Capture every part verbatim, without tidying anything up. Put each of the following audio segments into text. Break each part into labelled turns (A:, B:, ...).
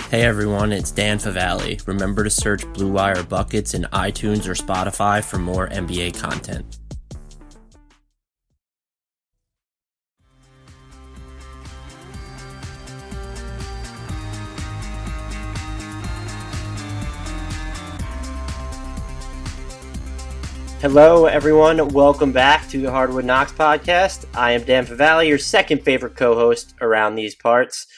A: Hey everyone, it's Dan Favale. Remember to search Blue Wire Buckets in iTunes or Spotify for more N B A content. Hello everyone, welcome back to the Hardwood Knocks podcast. I am Dan Favale, your second favorite co-host around these parts.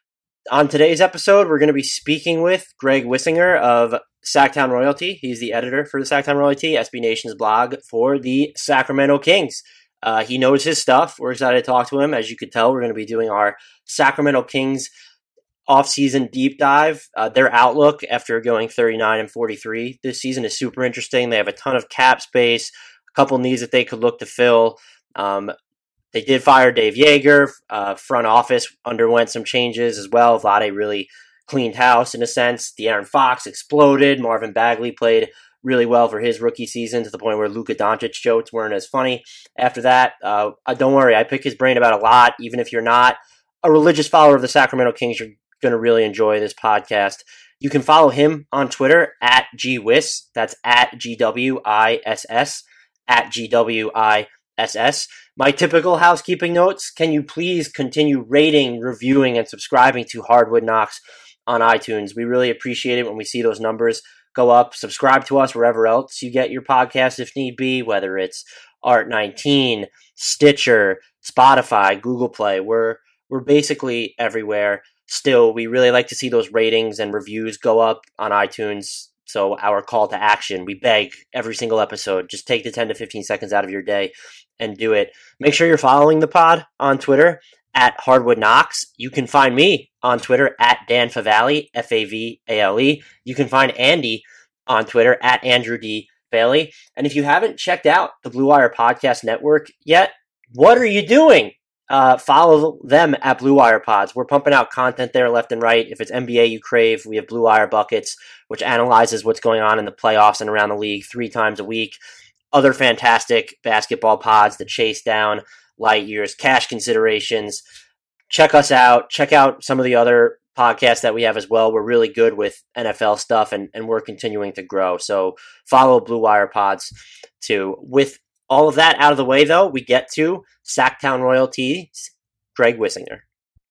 A: On today's episode, we're going to be speaking with Greg Wissinger of Sacktown Royalty. He's the editor for the Sacktown Royalty, S B Nation's blog for the Sacramento Kings. Uh, he knows his stuff. We're excited to talk to him. As you could tell, we're going to be doing our Sacramento Kings off-season deep dive. Uh, their outlook after going thirty-nine and forty-three this season is super interesting. They have a ton of cap space, a couple needs that they could look to fill. Um, They did fire Dave Joerger. Uh, front office underwent some changes as well. Vlade really cleaned house in a sense. De'Aaron Fox exploded. Marvin Bagley played really well for his rookie season to the point where Luka Doncic jokes weren't as funny. After that, uh, don't worry, I pick his brain about a lot. Even if you're not a religious follower of the Sacramento Kings, you're going to really enjoy this podcast. You can follow him on Twitter at G Wiss. That's at G W I S S, at G W I S S. My typical housekeeping notes, can you please continue rating, reviewing, and subscribing to Hardwood Knocks on iTunes? We really appreciate it when we see those numbers go up. Subscribe to us wherever else you get your podcast if need be, whether it's Art nineteen, Stitcher, Spotify, Google Play. We're, we're basically everywhere. Still, we really like to see those ratings and reviews go up on iTunes. So our call to action, we beg every single episode, just take the ten to fifteen seconds out of your day and do it. Make sure you're following the pod on Twitter at Hardwood Knocks. You can find me on Twitter at Dan Favale, F A V A L E. You can find Andy on Twitter at Andrew D. Bailey. And if you haven't checked out the Blue Wire Podcast Network yet, what are you doing? Uh, follow them at Blue Wire Pods. We're pumping out content there left and right. If it's N B A you crave, we have Blue Wire Buckets, which analyzes what's going on in the playoffs and around the league three times a week. Other fantastic basketball pods that chase down light years, cash considerations. Check us out. Check out some of the other podcasts that we have as well. We're really good with N F L stuff, and, and we're continuing to grow. So follow Blue Wire Pods too. With all of that out of the way, though, we get to Sacktown Royalty's Greg Wissinger.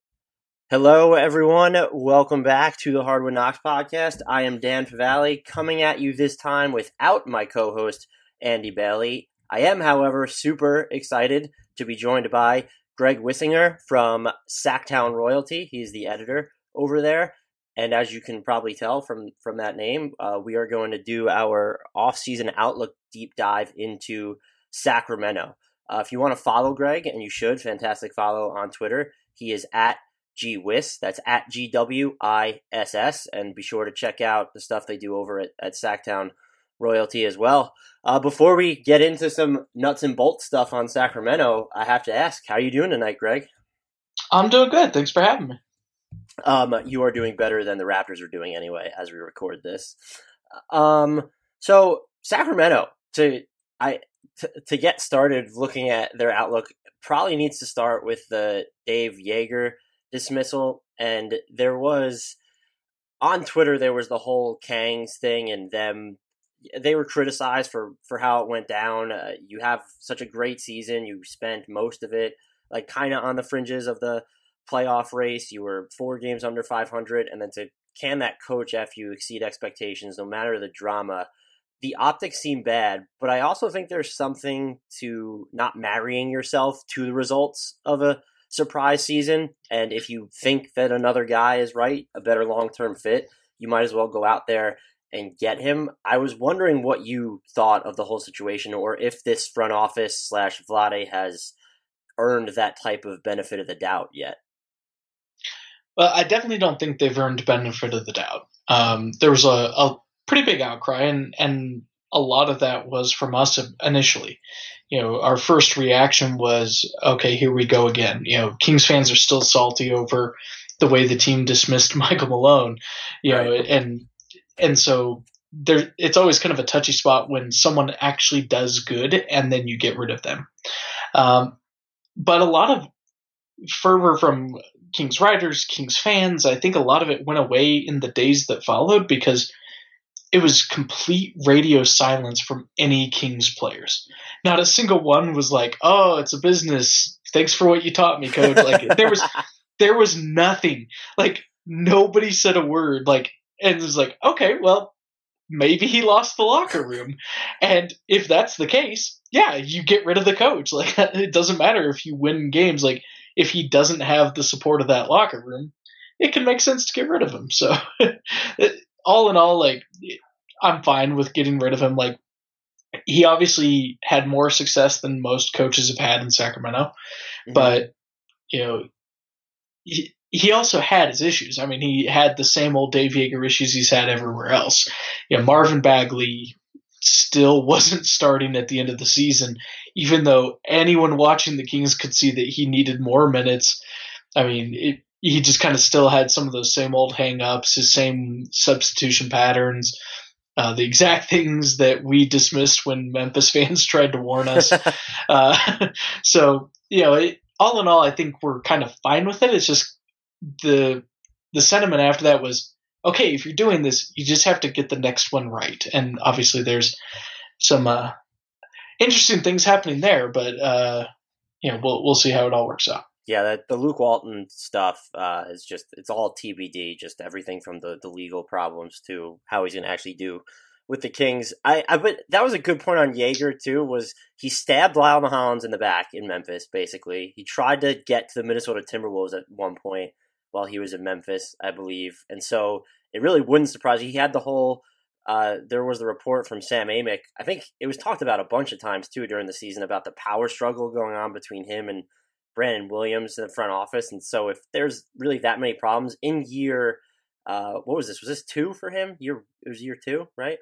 A: Hello, everyone. Welcome back to the Hardwood Knocks podcast. I am Dan Favale, coming at you this time without my co-host, Andy Bailey. I am, however, super excited to be joined by Greg Wissinger from Sacktown Royalty. He's the editor over there. And as you can probably tell from, from that name, uh, we are going to do our off-season outlook deep dive into Sacramento. Uh, if you want to follow Greg, and you should, fantastic follow on Twitter. He is at G Wiss. That's at G W I S S. And be sure to check out the stuff they do over at, at Sacktown Royalty as well. Uh, before we get into some nuts and bolts stuff on Sacramento, I have to ask, how are you doing tonight, Greg?
B: I'm doing good. Thanks for having me.
A: Um, you are doing better than the Raptors are doing anyway, as we record this. Um, so Sacramento, to I to, to get started looking at their outlook, probably needs to start with the Dave Joerger dismissal. And there was on Twitter, there was the whole Kangs thing, and them. They were criticized for, for how it went down. Uh, you have such a great season. You spent most of it like kind of on the fringes of the playoff race. You were four games under five hundred, and then to can that coach after you exceed expectations, no matter the drama. The optics seem bad, but I also think there's something to not marrying yourself to the results of a surprise season. And if you think that another guy is right, a better long-term fit, you might as well go out there and get him. I was wondering what you thought of the whole situation, or if this front office slash Vlade has earned that type of benefit of the doubt yet.
B: Well, I definitely don't think they've earned benefit of the doubt. Um, there was a, a pretty big outcry, and, and a lot of that was from us initially. You know, our first reaction was, okay, here we go again. You know, Kings fans are still salty over the way the team dismissed Michael Malone, you right. know, and And so there, it's always kind of a touchy spot when someone actually does good and then you get rid of them. Um, but a lot of fervor from Kings writers, Kings fans. I think a lot of it went away in the days that followed because it was complete radio silence from any Kings players. Not a single one was like, "Oh, it's a business. Thanks for what you taught me, coach." Like there was, there was nothing. Like nobody said a word. Like, and it was like, okay, well, maybe he lost the locker room. And if that's the case, yeah, you get rid of the coach. Like it doesn't matter if you win games. Like if he doesn't have the support of that locker room, it can make sense to get rid of him. So all in all, like I'm fine with getting rid of him. Like he obviously had more success than most coaches have had in Sacramento, mm-hmm. but you know, he, he also had his issues. I mean, he had the same old Dave Yeager issues he's had everywhere else. You know, Marvin Bagley still wasn't starting at the end of the season, even though anyone watching the Kings could see that he needed more minutes. I mean, it, he just kind of still had some of those same old hang-ups, his same substitution patterns, uh, the exact things that we dismissed when Memphis fans tried to warn us. uh, so, you know, it, all in all, I think we're kind of fine with it. It's just the the sentiment after that was, okay, if you're doing this, you just have to get the next one right. And obviously there's some uh, interesting things happening there, but uh, you know, we'll we'll see how it all works out.
A: Yeah, the, the Luke Walton stuff uh, is just, it's all T B D, just everything from the, the legal problems to how he's going to actually do with the Kings. I, I but that was a good point on Yeager too, was he stabbed Lyle Mullins in the back in Memphis, basically. He tried to get to the Minnesota Timberwolves at one point while he was in Memphis, I believe. And so it really wouldn't surprise you. He had the whole, uh, there was the report from Sam Amick. I think it was talked about a bunch of times too during the season about the power struggle going on between him and Brandon Williams in the front office. And so if there's really that many problems in year, uh, what was this? Was this two for him? Year, it was year two, right?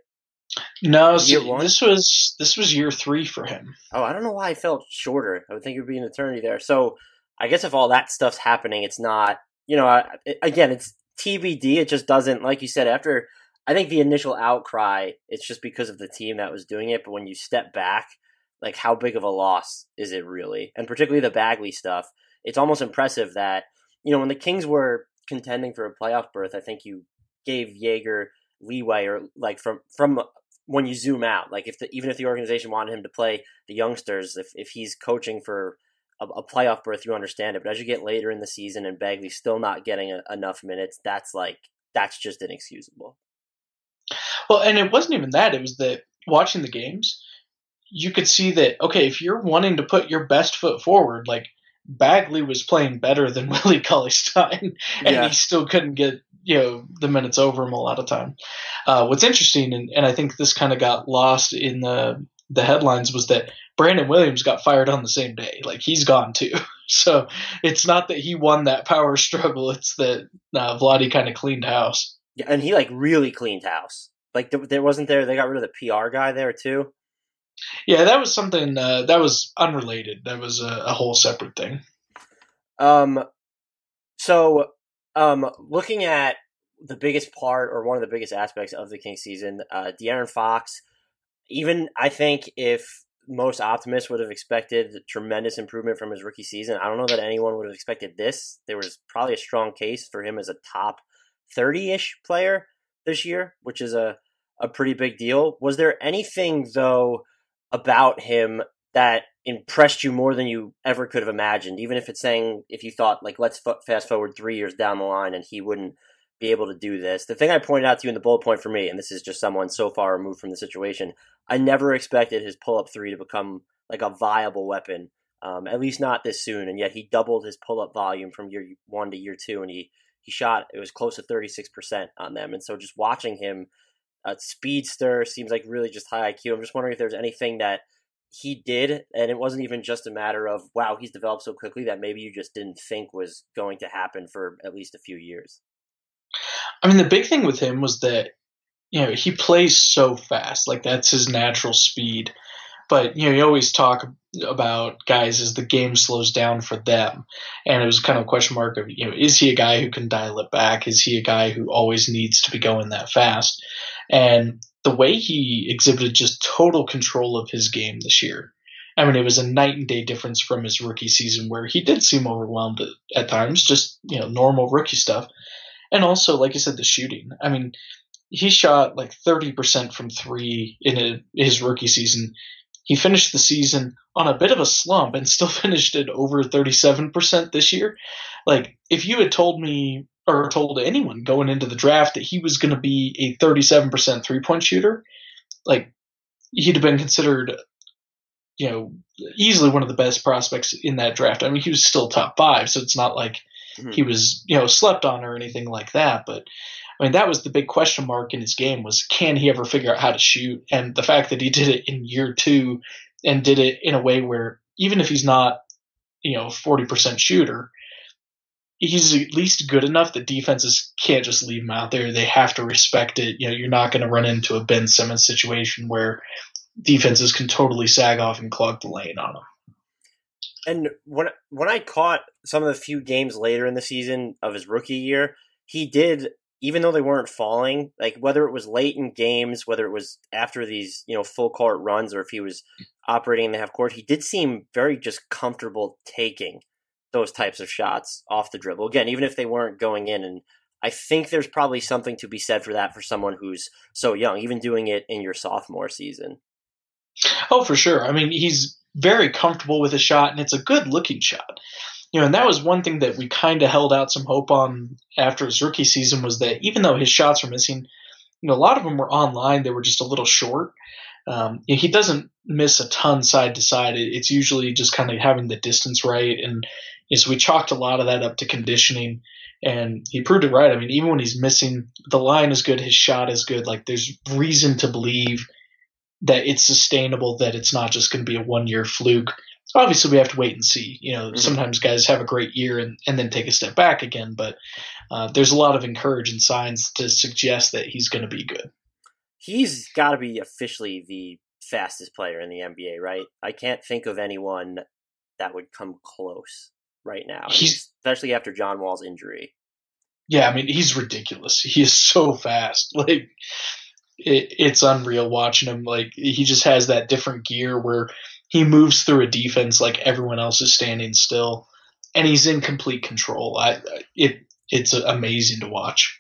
B: No, so this was this was year three for him.
A: Oh, I don't know why I felt shorter. I would think it would be an eternity there. So I guess if all that stuff's happening, it's not, you know, it, again, it's T B D. It just doesn't, like you said, after, I think the initial outcry, it's just because of the team that was doing it. But when you step back, like how big of a loss is it really? And particularly the Bagley stuff, it's almost impressive that, you know, when the Kings were contending for a playoff berth, I think you gave Yeager leeway, or like from from when you zoom out, like if the, even if the organization wanted him to play the youngsters, if if he's coaching for a, a playoff berth, you understand it. But as you get later in the season and Bagley's still not getting a, enough minutes, that's like that's just inexcusable.
B: Well, and it wasn't even that; it was that watching the games, you could see that, okay, if you're wanting to put your best foot forward, like Bagley was playing better than Willie Cauley-Stein, and yeah. he still couldn't get, you know, the minutes over him a lot of time. Uh, what's interesting, and, and I think this kind of got lost in the the headlines, was that Brandon Williams got fired on the same day. Like, he's gone too. So it's not that he won that power struggle, it's that uh, Vlade kind of cleaned house.
A: Yeah, and he, like, really cleaned house. Like, there wasn't there, they got rid of the P R guy there too?
B: Yeah, that was something uh, that was unrelated. That was a, a whole separate thing.
A: Um, so, um, looking at the biggest part, or one of the biggest aspects of the Kings season, uh, De'Aaron Fox, even I think if most optimists would have expected tremendous improvement from his rookie season, I don't know that anyone would have expected this. There was probably a strong case for him as a top thirty-ish player this year, which is a, a pretty big deal. Was there anything, though, about him that impressed you more than you ever could have imagined, even if it's saying, if you thought, like, let's f- fast forward three years down the line and he wouldn't be able to do this? The thing I pointed out to you in the bullet point for me, and this is just someone so far removed from the situation, I never expected his pull-up three to become like a viable weapon, um, at least not this soon, and yet he doubled his pull-up volume from year one to year two, and he, he shot, it was close to thirty-six percent on them, and so just watching him, uh, speedster, seems like really just high I Q. I'm just wondering if there's anything that he did, and it wasn't even just a matter of, wow, he's developed so quickly, that maybe you just didn't think was going to happen for at least a few years.
B: I mean, the big thing with him was that, you know, he plays so fast. Like, that's his natural speed. But, you know, you always talk about guys as the game slows down for them. And it was kind of a question mark of, you know, is he a guy who can dial it back? Is he a guy who always needs to be going that fast? And the way he exhibited just total control of his game this year, I mean, it was a night and day difference from his rookie season where he did seem overwhelmed at, at times, just, you know, normal rookie stuff. And also, like I said, the shooting. I mean, he shot like thirty percent from three in a, his rookie season. He finished the season on a bit of a slump and still finished at over thirty-seven percent this year. Like, if you had told me or told anyone going into the draft that he was going to be a thirty-seven percent three-point shooter, like, he'd have been considered, you know, easily one of the best prospects in that draft. I mean, he was still top five, so it's not like mm-hmm. he was, you know, slept on or anything like that. But, I mean, that was the big question mark in his game was, can he ever figure out how to shoot? And the fact that he did it in year two and did it in a way where even if he's not, you know, forty percent shooter, he's at least good enough that defenses can't just leave him out there. They have to respect it. You know, you're not going to run into a Ben Simmons situation where defenses can totally sag off and clog the lane on him.
A: And when when I caught some of the few games later in the season of his rookie year, he did, even though they weren't falling, like whether it was late in games, whether it was after these, you know, full court runs, or if he was operating in the half court, he did seem very just comfortable taking those types of shots off the dribble. Again, even if they weren't going in. And I think there's probably something to be said for that for someone who's so young, even doing it in your sophomore season.
B: Oh, for sure. I mean, he's very comfortable with a shot, and it's a good looking shot. You know, and that was one thing that we kind of held out some hope on after his rookie season was that even though his shots were missing, you know, a lot of them were online. They were just a little short. Um, he doesn't miss a ton side to side. It's usually just kind of having the distance right. And so we chalked a lot of that up to conditioning, and he proved it right. I mean, even when he's missing, the line is good, his shot is good. Like, there's reason to believe that it's sustainable, that it's not just going to be a one-year fluke. Obviously, we have to wait and see. You know, mm-hmm. sometimes guys have a great year and, and then take a step back again, but uh, there's a lot of encouraging signs to suggest that he's going to be good.
A: He's got to be officially the fastest player in the N B A, right? I can't think of anyone that would come close right now, he's, especially after John Wall's injury.
B: Yeah, I mean, he's ridiculous. He is so fast. Like, it, it's unreal watching him. Like, he just has that different gear where he moves through a defense like everyone else is standing still, and he's in complete control. I it it's amazing to watch.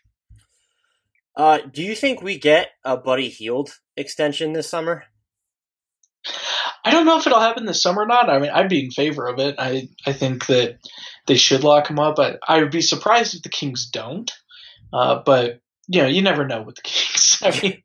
A: Uh, do you think we get a Buddy Hield extension this summer?
B: I don't know if it'll happen this summer or not. I mean, I'd be in favor of it. I, I think that they should lock him up. I, I would be surprised if the Kings don't. Uh, but, you know, you never know with the Kings. I mean,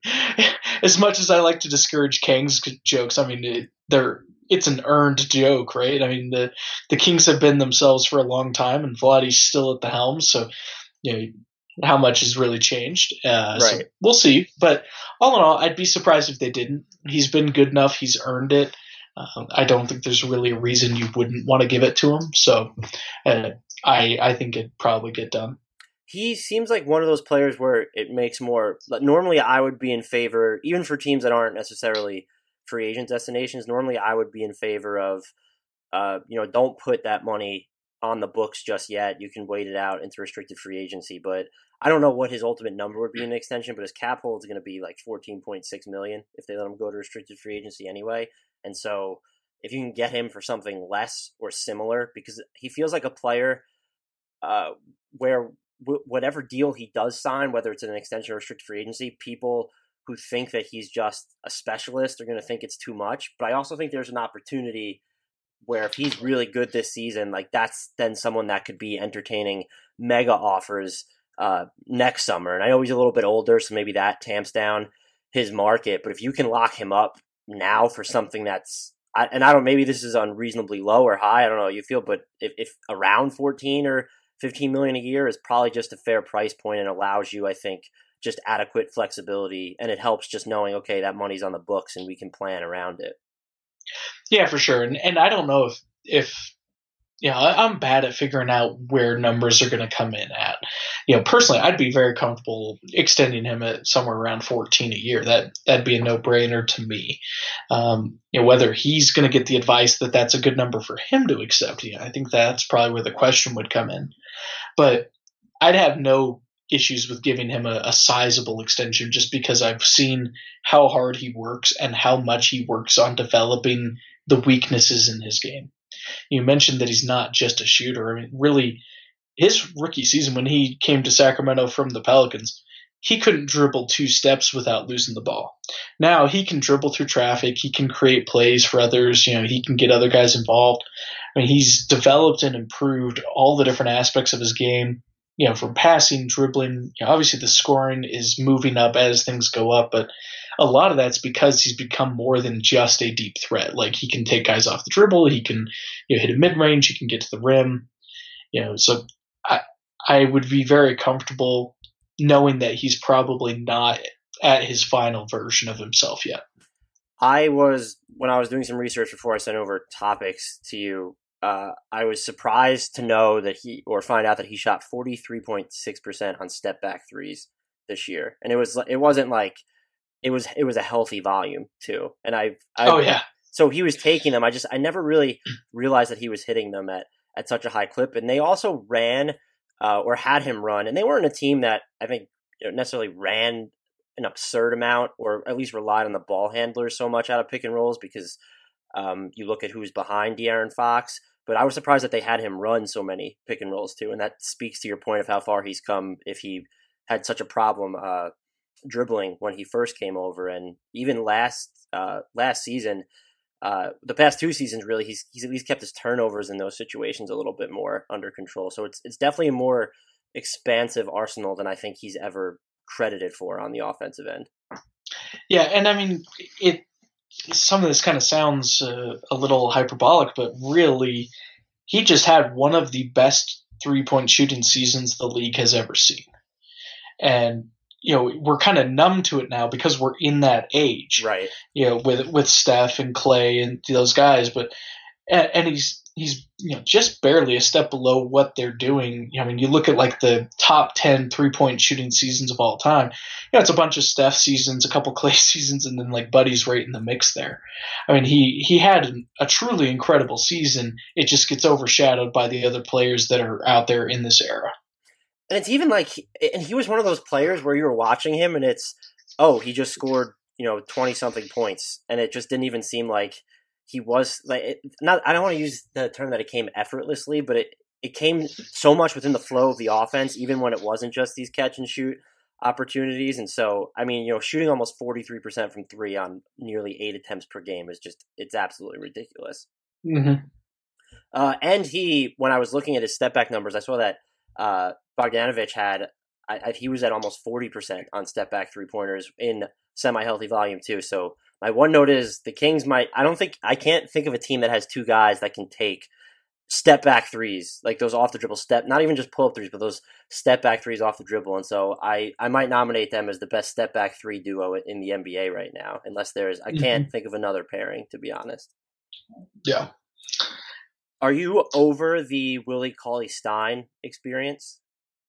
B: as much as I like to discourage Kings jokes, I mean, it, they're it's an earned joke, right? I mean, the, the Kings have been themselves for a long time, and Vladdy's still at the helm. So, you know, how much has really changed. Uh, right. So we'll see. But all in all, I'd be surprised if they didn't. He's been good enough. He's earned it. Um, I don't think there's really a reason you wouldn't want to give it to him. So uh, I I think it'd probably get done.
A: He seems like one of those players where it makes more – normally I would be in favor, even for teams that aren't necessarily free agent destinations, normally I would be in favor of, uh, you know, don't put that money on the books just yet. You can wait it out into restricted free agency. But I don't know what his ultimate number would be in the extension, but his cap hold is going to be like fourteen point six million dollars if they let him go to restricted free agency anyway. And so if you can get him for something less or similar, because he feels like a player uh, where w- whatever deal he does sign, whether it's an extension or restricted free agency, people who think that he's just a specialist are going to think it's too much. But I also think there's an opportunity where if he's really good this season, like that's then someone that could be entertaining mega offers uh, next summer. And I know he's a little bit older, so maybe that tamps down his market. But if you can lock him up now for something that's, I, and I don't, maybe this is unreasonably low or high, I don't know how you feel, but if, if around fourteen or fifteen million a year is probably just a fair price point and allows you, I think, just adequate flexibility, and it helps just knowing, okay, that money's on the books and we can plan around it.
B: Yeah, for sure. And and I don't know if, if you know, I'm bad at figuring out where numbers are going to come in at. You know, personally, I'd be very comfortable extending him at somewhere around fourteen a year. That, that'd be a no-brainer to me. Um, you know, whether he's going to get the advice that that's a good number for him to accept, you know, I think that's probably where the question would come in. But I'd have no issues with giving him a, a sizable extension just because I've seen how hard he works and how much he works on developing the weaknesses in his game. You mentioned that he's not just a shooter. I mean, really, his rookie season when he came to Sacramento from the Pelicans, he couldn't dribble two steps without losing the ball. Now he can dribble through traffic. He can create plays for others. You know, he can get other guys involved. I mean, he's developed and improved all the different aspects of his game, you know, from passing, dribbling. You know, obviously the scoring is moving up as things go up, but a lot of that's because he's become more than just a deep threat. Like, he can take guys off the dribble. He can, you know, hit a mid-range. He can get to the rim. You know, so I, I would be very comfortable knowing that he's probably not at his final version of himself yet.
A: I was, when I was doing some research before I sent over topics to you, uh, I was surprised to know that he, or find out that he shot forty-three point six percent on step back threes this year. And it was, it wasn't like, it was, it was a healthy volume too. And I, I
B: oh yeah.
A: So he was taking them. I just, I never really realized that he was hitting them at, at such a high clip. And they also ran, Uh, or had him run, and they weren't a team that I think, you know, necessarily ran an absurd amount, or at least relied on the ball handlers so much out of pick and rolls, because um, you look at who's behind De'Aaron Fox. But I was surprised that they had him run so many pick and rolls too, and that speaks to your point of how far he's come. If he had such a problem uh, dribbling when he first came over, and even last uh, last season. Uh, the past two seasons, really, he's he's at least kept his turnovers in those situations a little bit more under control. So it's it's definitely a more expansive arsenal than I think he's ever credited for on the offensive end.
B: Yeah, and I mean, it. Some of this kind of sounds uh, a little hyperbolic, but really, he just had one of the best three-point shooting seasons the league has ever seen, and you know, we're kind of numb to it now because we're in that age,
A: right?
B: You know, with with Steph and Clay and those guys, but and, and he's he's you know just barely a step below what they're doing. I mean, you look at like the top ten three point shooting seasons of all time. You know, it's a bunch of Steph seasons, a couple Clay seasons, and then like Buddy's right in the mix there. I mean, he he had a truly incredible season. It just gets overshadowed by the other players that are out there in this era.
A: And it's even like, and he was one of those players where you were watching him and it's, oh, he just scored, you know, twenty something points. And it just didn't even seem like he was like, it, not, I don't want to use the term that it came effortlessly, but it, it came so much within the flow of the offense, even when it wasn't just these catch and shoot opportunities. And so, I mean, you know, shooting almost forty-three percent from three on nearly eight attempts per game is just, it's absolutely ridiculous.
B: Mm-hmm.
A: Uh, and he, when I was looking at his step back numbers, I saw that, uh, Bogdanovic had, I, I, he was at almost forty percent on step back three pointers in semi healthy volume too. So my one note is the Kings might, I don't think, I can't think of a team that has two guys that can take step back threes, like those off the dribble step, not even just pull up threes, but those step back threes off the dribble. And so I, I might nominate them as the best step back three duo in the N B A right now, unless there's, I can't mm-hmm. think of another pairing, to be honest.
B: Yeah.
A: Are you over the Willie Cauley-Stein experience?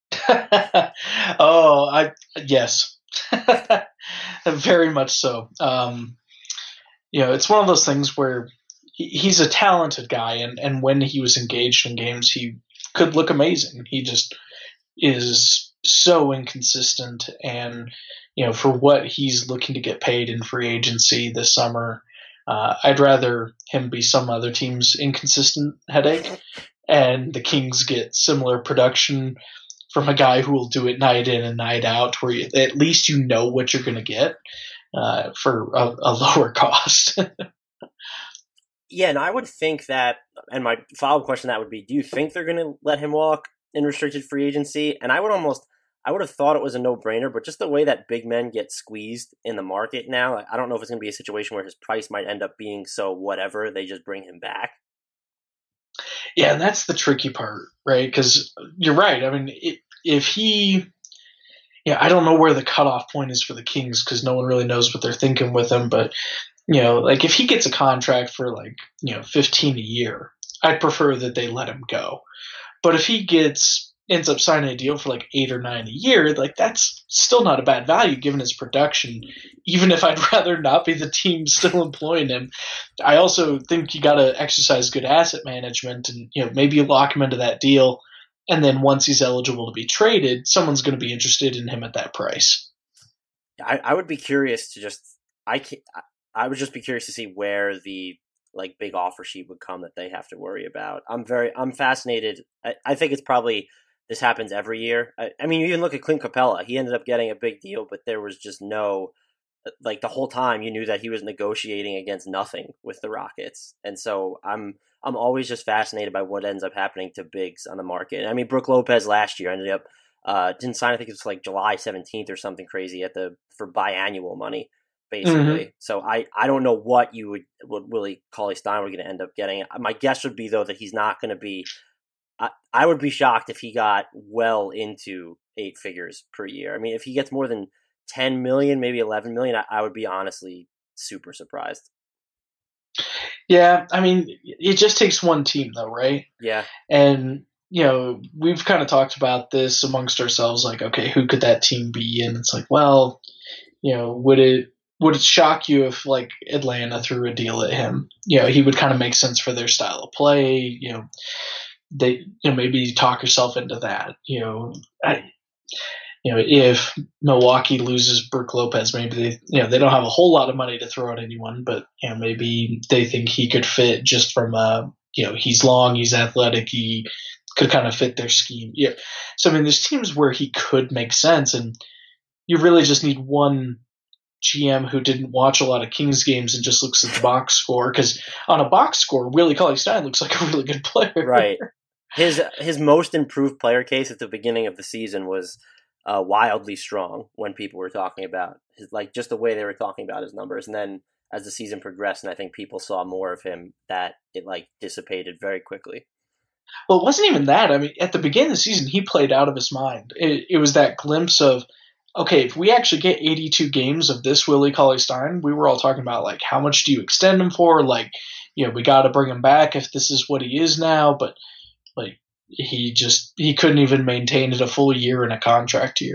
B: oh, I yes, very much so. Um, you know, it's one of those things where he, he's a talented guy, and, and when he was engaged in games, he could look amazing. He just is so inconsistent, and you know, for what he's looking to get paid in free agency this summer, uh, I'd rather him be some other team's inconsistent headache, and the Kings get similar production from a guy who will do it night in and night out, where you, at least you know what you're going to get uh, for a, a lower cost.
A: Yeah, and I would think that, and my follow-up question to that would be, do you think they're going to let him walk in restricted free agency? And I would almost, I would have thought it was a no-brainer, but just the way that big men get squeezed in the market now, I don't know if it's going to be a situation where his price might end up being so whatever, they just bring him back.
B: Yeah, and that's the tricky part, right? Because you're right. I mean, it, if he, yeah, I don't know where the cutoff point is for the Kings because no one really knows what they're thinking with him. But you know, like if he gets a contract for like you know fifteen a year, I'd prefer that they let him go. But if he gets ends up signing a deal for like eight or nine a year, like that's still not a bad value given his production, even if I'd rather not be the team still employing him. I also think you got to exercise good asset management and, you know, maybe you lock him into that deal. And then once he's eligible to be traded, someone's going to be interested in him at that price.
A: I, I would be curious to just, I, can, I would just be curious to see where the like big offer sheet would come that they have to worry about. I'm very I'm fascinated. I, I think it's probably this happens every year. I, I mean, you even look at Clint Capella. He ended up getting a big deal, but there was just no like the whole time you knew that he was negotiating against nothing with the Rockets. And so I'm I'm always just fascinated by what ends up happening to bigs on the market. I mean, Brook Lopez last year ended up uh, didn't sign. I think it was like July seventeenth or something crazy at the for biannual money, basically. Mm-hmm. So I, I don't know what you would what Willie Cauley-Stein were going to end up getting. My guess would be though that he's not going to be. I, I would be shocked if he got well into eight figures per year. I mean, if he gets more than ten million, maybe eleven million, I, I would be honestly super surprised.
B: Yeah, I mean, it just takes one team though, right?
A: Yeah.
B: And, you know, we've kind of talked about this amongst ourselves, like, okay, who could that team be? And it's like, well, you know, would it would it shock you if like Atlanta threw a deal at him? You know, he would kind of make sense for their style of play. You know, they, you know, maybe talk yourself into that. You know, I, you know, if Milwaukee loses Brook Lopez, maybe they, you know, they don't have a whole lot of money to throw at anyone, but you know, maybe they think he could fit just from uh, you know, he's long, he's athletic, he could kind of fit their scheme. Yeah. So I mean, there's teams where he could make sense, and you really just need one G M who didn't watch a lot of Kings games and just looks at the box score, because on a box score, Willie Cauley-Stein looks like a really good player.
A: Right. His his most improved player case at the beginning of the season was uh, wildly strong when people were talking about his, like just the way they were talking about his numbers, and then as the season progressed, and I think people saw more of him, that it like dissipated very quickly.
B: Well, it wasn't even that. I mean, at the beginning of the season, he played out of his mind. It, it was that glimpse of, okay, if we actually get eighty-two games of this Willie Cauley-Stein, we were all talking about, like, how much do you extend him for? Like, you know, we got to bring him back if this is what he is now. But, like, he just, he couldn't even maintain it a full year in a contract year.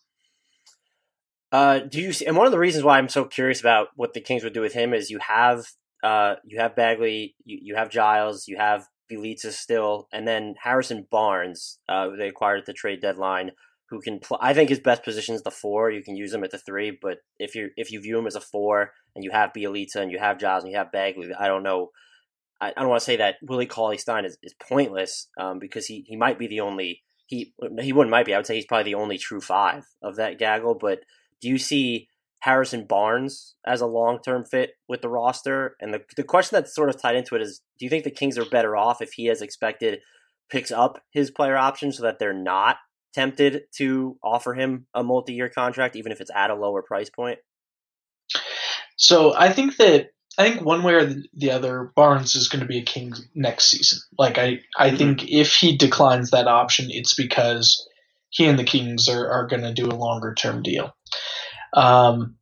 A: Uh, do you see, and one of the reasons why I'm so curious about what the Kings would do with him is you have, uh, you have Bagley, you, you have Giles, you have Bjelica still, and then Harrison Barnes, uh, who they acquired at the trade deadline, who can play. I think his best position is the four. You can use him at the three, but if you if you view him as a four and you have Bjelica and you have Giles and you have Bagley, I don't know. I, I don't want to say that Willie Cauley-Stein is, is pointless um, because he, he might be the only he he wouldn't might be. I would say he's probably the only true five of that gaggle. But do you see Harrison Barnes as a long term fit with the roster? And the the question that's sort of tied into it is, do you think the Kings are better off if he, as expected, picks up his player option so that they're not tempted to offer him a multi-year contract, even if it's at a lower price point?
B: So I think that I think one way or the other, Barnes is going to be a King next season. Like I, I mm-hmm. think if he declines that option, it's because he and the Kings are, are going to do a longer term deal. Um,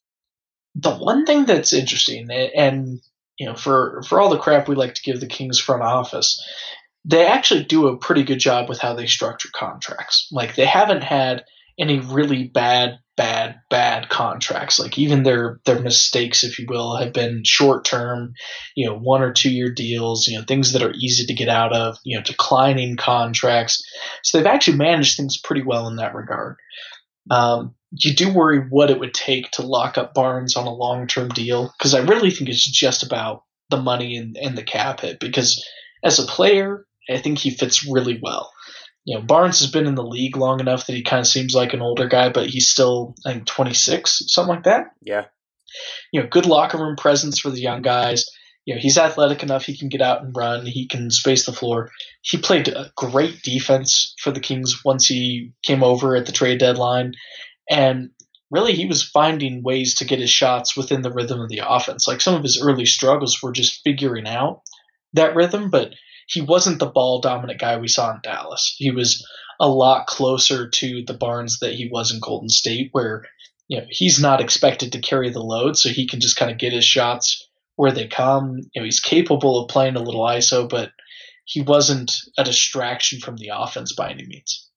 B: the one thing that's interesting, and you know, for for all the crap we like to give the Kings front office, they actually do a pretty good job with how they structure contracts. Like they haven't had any really bad, bad, bad contracts. Like even their their mistakes, if you will, have been short term, you know, one or two year deals, you know, things that are easy to get out of, you know, declining contracts. So they've actually managed things pretty well in that regard. Um, you do worry what it would take to lock up Barnes on a long term deal, because I really think it's just about the money and, and the cap hit. Because as a player, I think he fits really well. You know, Barnes has been in the league long enough that he kind of seems like an older guy, but he's still, I think, twenty-six, something like that.
A: Yeah.
B: You know, good locker room presence for the young guys. You know, he's athletic enough. He can get out and run. He can space the floor. He played a great defense for the Kings once he came over at the trade deadline. And really, he was finding ways to get his shots within the rhythm of the offense. Like some of his early struggles were just figuring out that rhythm, but he wasn't the ball dominant guy we saw in Dallas. He was a lot closer to the Barnes that he was in Golden State, where, you know, he's not expected to carry the load, so he can just kind of get his shots where they come. You know, he's capable of playing a little I S O, but he wasn't a distraction from the offense by any means.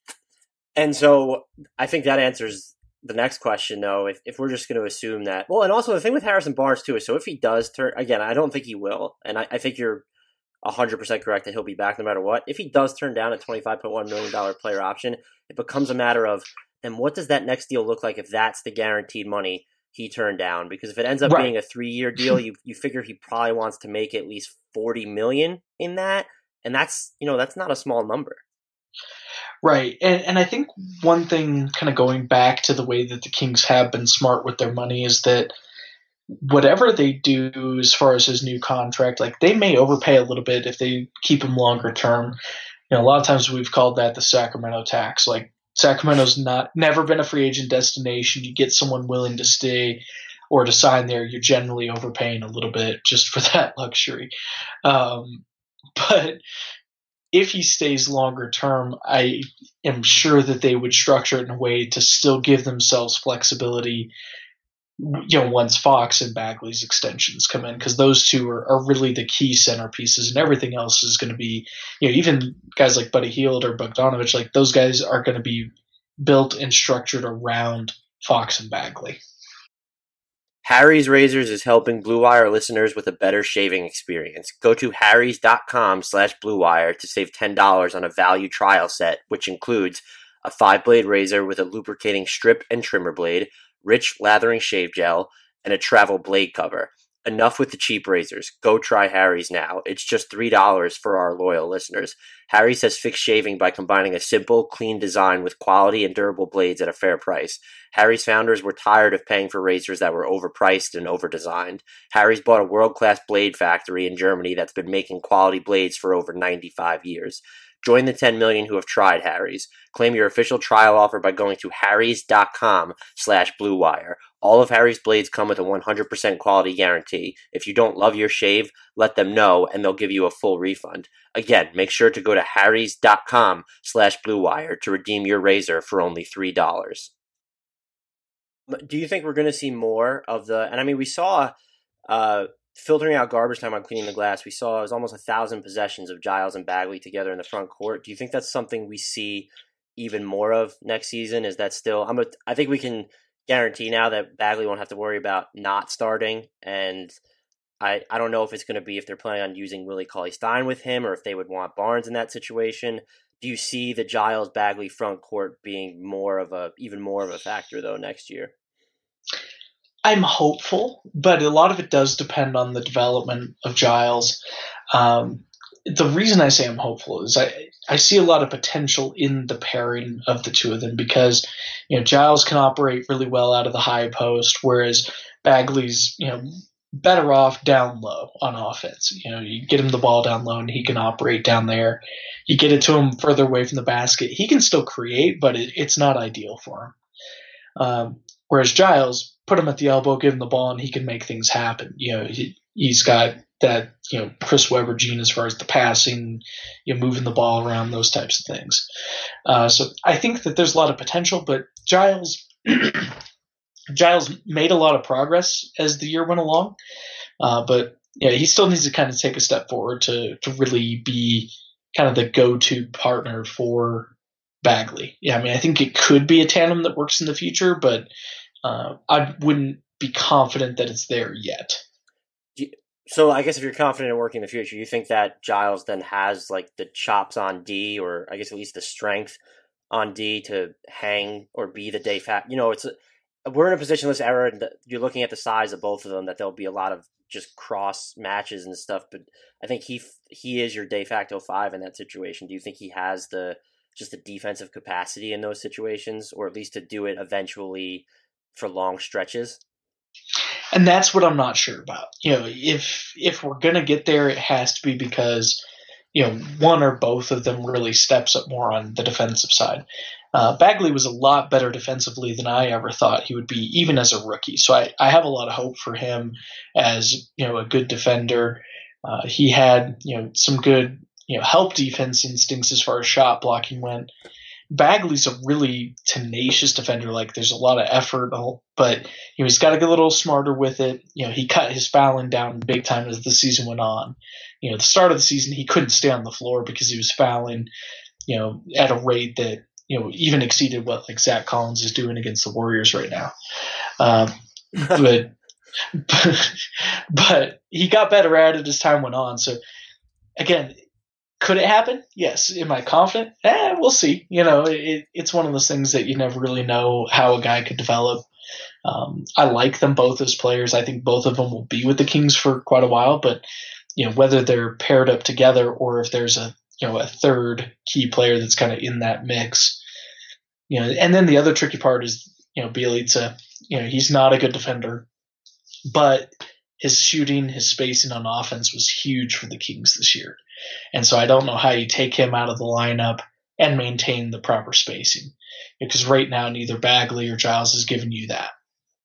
A: And so I think that answers the next question, though, if, if we're just going to assume that. Well, and also the thing with Harrison Barnes, too, is so if he does turn, again, I don't think he will, and I, I think you're one hundred percent correct that he'll be back no matter what. If he does turn down a twenty-five point one million dollars player option, it becomes a matter of, then what does that next deal look like if that's the guaranteed money he turned down? Because if it ends up
B: Right.
A: being a three-year deal, you you figure he probably wants to make at least forty million dollars in that, and that's, you know, that's not a small number.
B: Right. And and I think one thing, kind of going back to the way that the Kings have been smart with their money, is that whatever they do as far as his new contract, like they may overpay a little bit if they keep him longer term. You know, a lot of times we've called that the Sacramento tax. Like Sacramento's not never been a free agent destination. You get someone willing to stay or to sign there, you're generally overpaying a little bit just for that luxury. Um, but if he stays longer term, I am sure that they would structure it in a way to still give themselves flexibility, you know, once Fox and Bagley's extensions come in, because those two are, are really the key centerpieces, and everything else is going to be, you know, even guys like Buddy Hield or Bogdanovich, like those guys are going to be built and structured around Fox and Bagley.
A: Harry's Razors is helping Blue Wire listeners with a better shaving experience. Go to harrys.com slash Blue Wire to save ten dollars on a value trial set, which includes a five-blade razor with a lubricating strip and trimmer blade, rich lathering shave gel, and a travel blade cover. Enough with the cheap razors. Go try Harry's now. It's just three dollars for our loyal listeners. Harry's has fixed shaving by combining a simple, clean design with quality and durable blades at a fair price. Harry's founders were tired of paying for razors that were overpriced and overdesigned. Harry's bought a world-class blade factory in Germany that's been making quality blades for over ninety-five years. Join the ten million who have tried Harry's. Claim your official trial offer by going to harrys.com slash Blue Wire. All of Harry's blades come with a one hundred percent quality guarantee. If you don't love your shave, let them know and they'll give you a full refund. Again, make sure to go to harrys.com slash Blue Wire to redeem your razor for only three dollars. Do you think we're going to see more of the, and I mean, we saw uh, filtering out garbage time on Cleaning the Glass, we saw it was almost a thousand possessions of Giles and Bagley together in the front court. Do you think that's something we see even more of next season? Is that still, I'm a, I think we can guarantee now that Bagley won't have to worry about not starting, and I, I don't know if it's going to be if they're planning on using Willie Cauley-Stein with him or if they would want Barnes in that situation. Do you see the Giles Bagley front court being more of a even more of a factor though next year?
B: I'm hopeful, but a lot of it does depend on the development of Giles. Um, the reason I say I'm hopeful is I, I see a lot of potential in the pairing of the two of them, because, you know, Giles can operate really well out of the high post, whereas Bagley's, you know, better off down low on offense. You know, you get him the ball down low and he can operate down there. You get it to him further away from the basket. He can still create, but it, it's not ideal for him. Um, whereas Giles, put him at the elbow, give him the ball, and he can make things happen. You know, he, he's got that, you know, Chris Webber gene as far as the passing, you know, moving the ball around, those types of things. Uh, so I think that there's a lot of potential, but Giles Giles made a lot of progress as the year went along, uh, but yeah, he still needs to kind of take a step forward to to really be kind of the go-to partner for Bagley. Yeah, I mean, I think it could be a tandem that works in the future, but uh, I wouldn't be confident that it's there yet.
A: So I guess if you're confident in working in the future, you think that Giles then has like the chops on D, or I guess at least the strength on D to hang or be the de facto. You know, it's a, we're in a positionless era, and you're looking at the size of both of them, that there'll be a lot of just cross matches and stuff. But I think he he is your de facto five in that situation. Do you think he has the just the defensive capacity in those situations, or at least to do it eventually for long stretches?
B: And that's what I'm not sure about. You know, if if we're gonna get there, it has to be because, you know, one or both of them really steps up more on the defensive side. Uh, Bagley was a lot better defensively than I ever thought he would be, even as a rookie. So I, I have a lot of hope for him as, you know, a good defender. Uh, he had, you know, some good, you know, help defense instincts as far as shot blocking went. Bagley's a really tenacious defender. Like, there's a lot of effort, but you know, he's got to get a little smarter with it. You know, he cut his fouling down big time as the season went on. You know, at the start of the season, he couldn't stay on the floor because he was fouling, you know, at a rate that, you know, even exceeded what like Zach Collins is doing against the Warriors right now. Um, but, but but he got better at it as time went on. So again, could it happen? Yes. Am I confident? Eh, we'll see. You know, it, it's one of those things that you never really know how a guy could develop. Um, I like them both as players. I think both of them will be with the Kings for quite a while, but you know, whether they're paired up together or if there's a you know a third key player that's kind of in that mix, you know. And then the other tricky part is you know Bjelica. You know, he's not a good defender, but his shooting, his spacing on offense was huge for the Kings this year. And so I don't know how you take him out of the lineup and maintain the proper spacing, because right now neither Bagley or Giles is giving you that.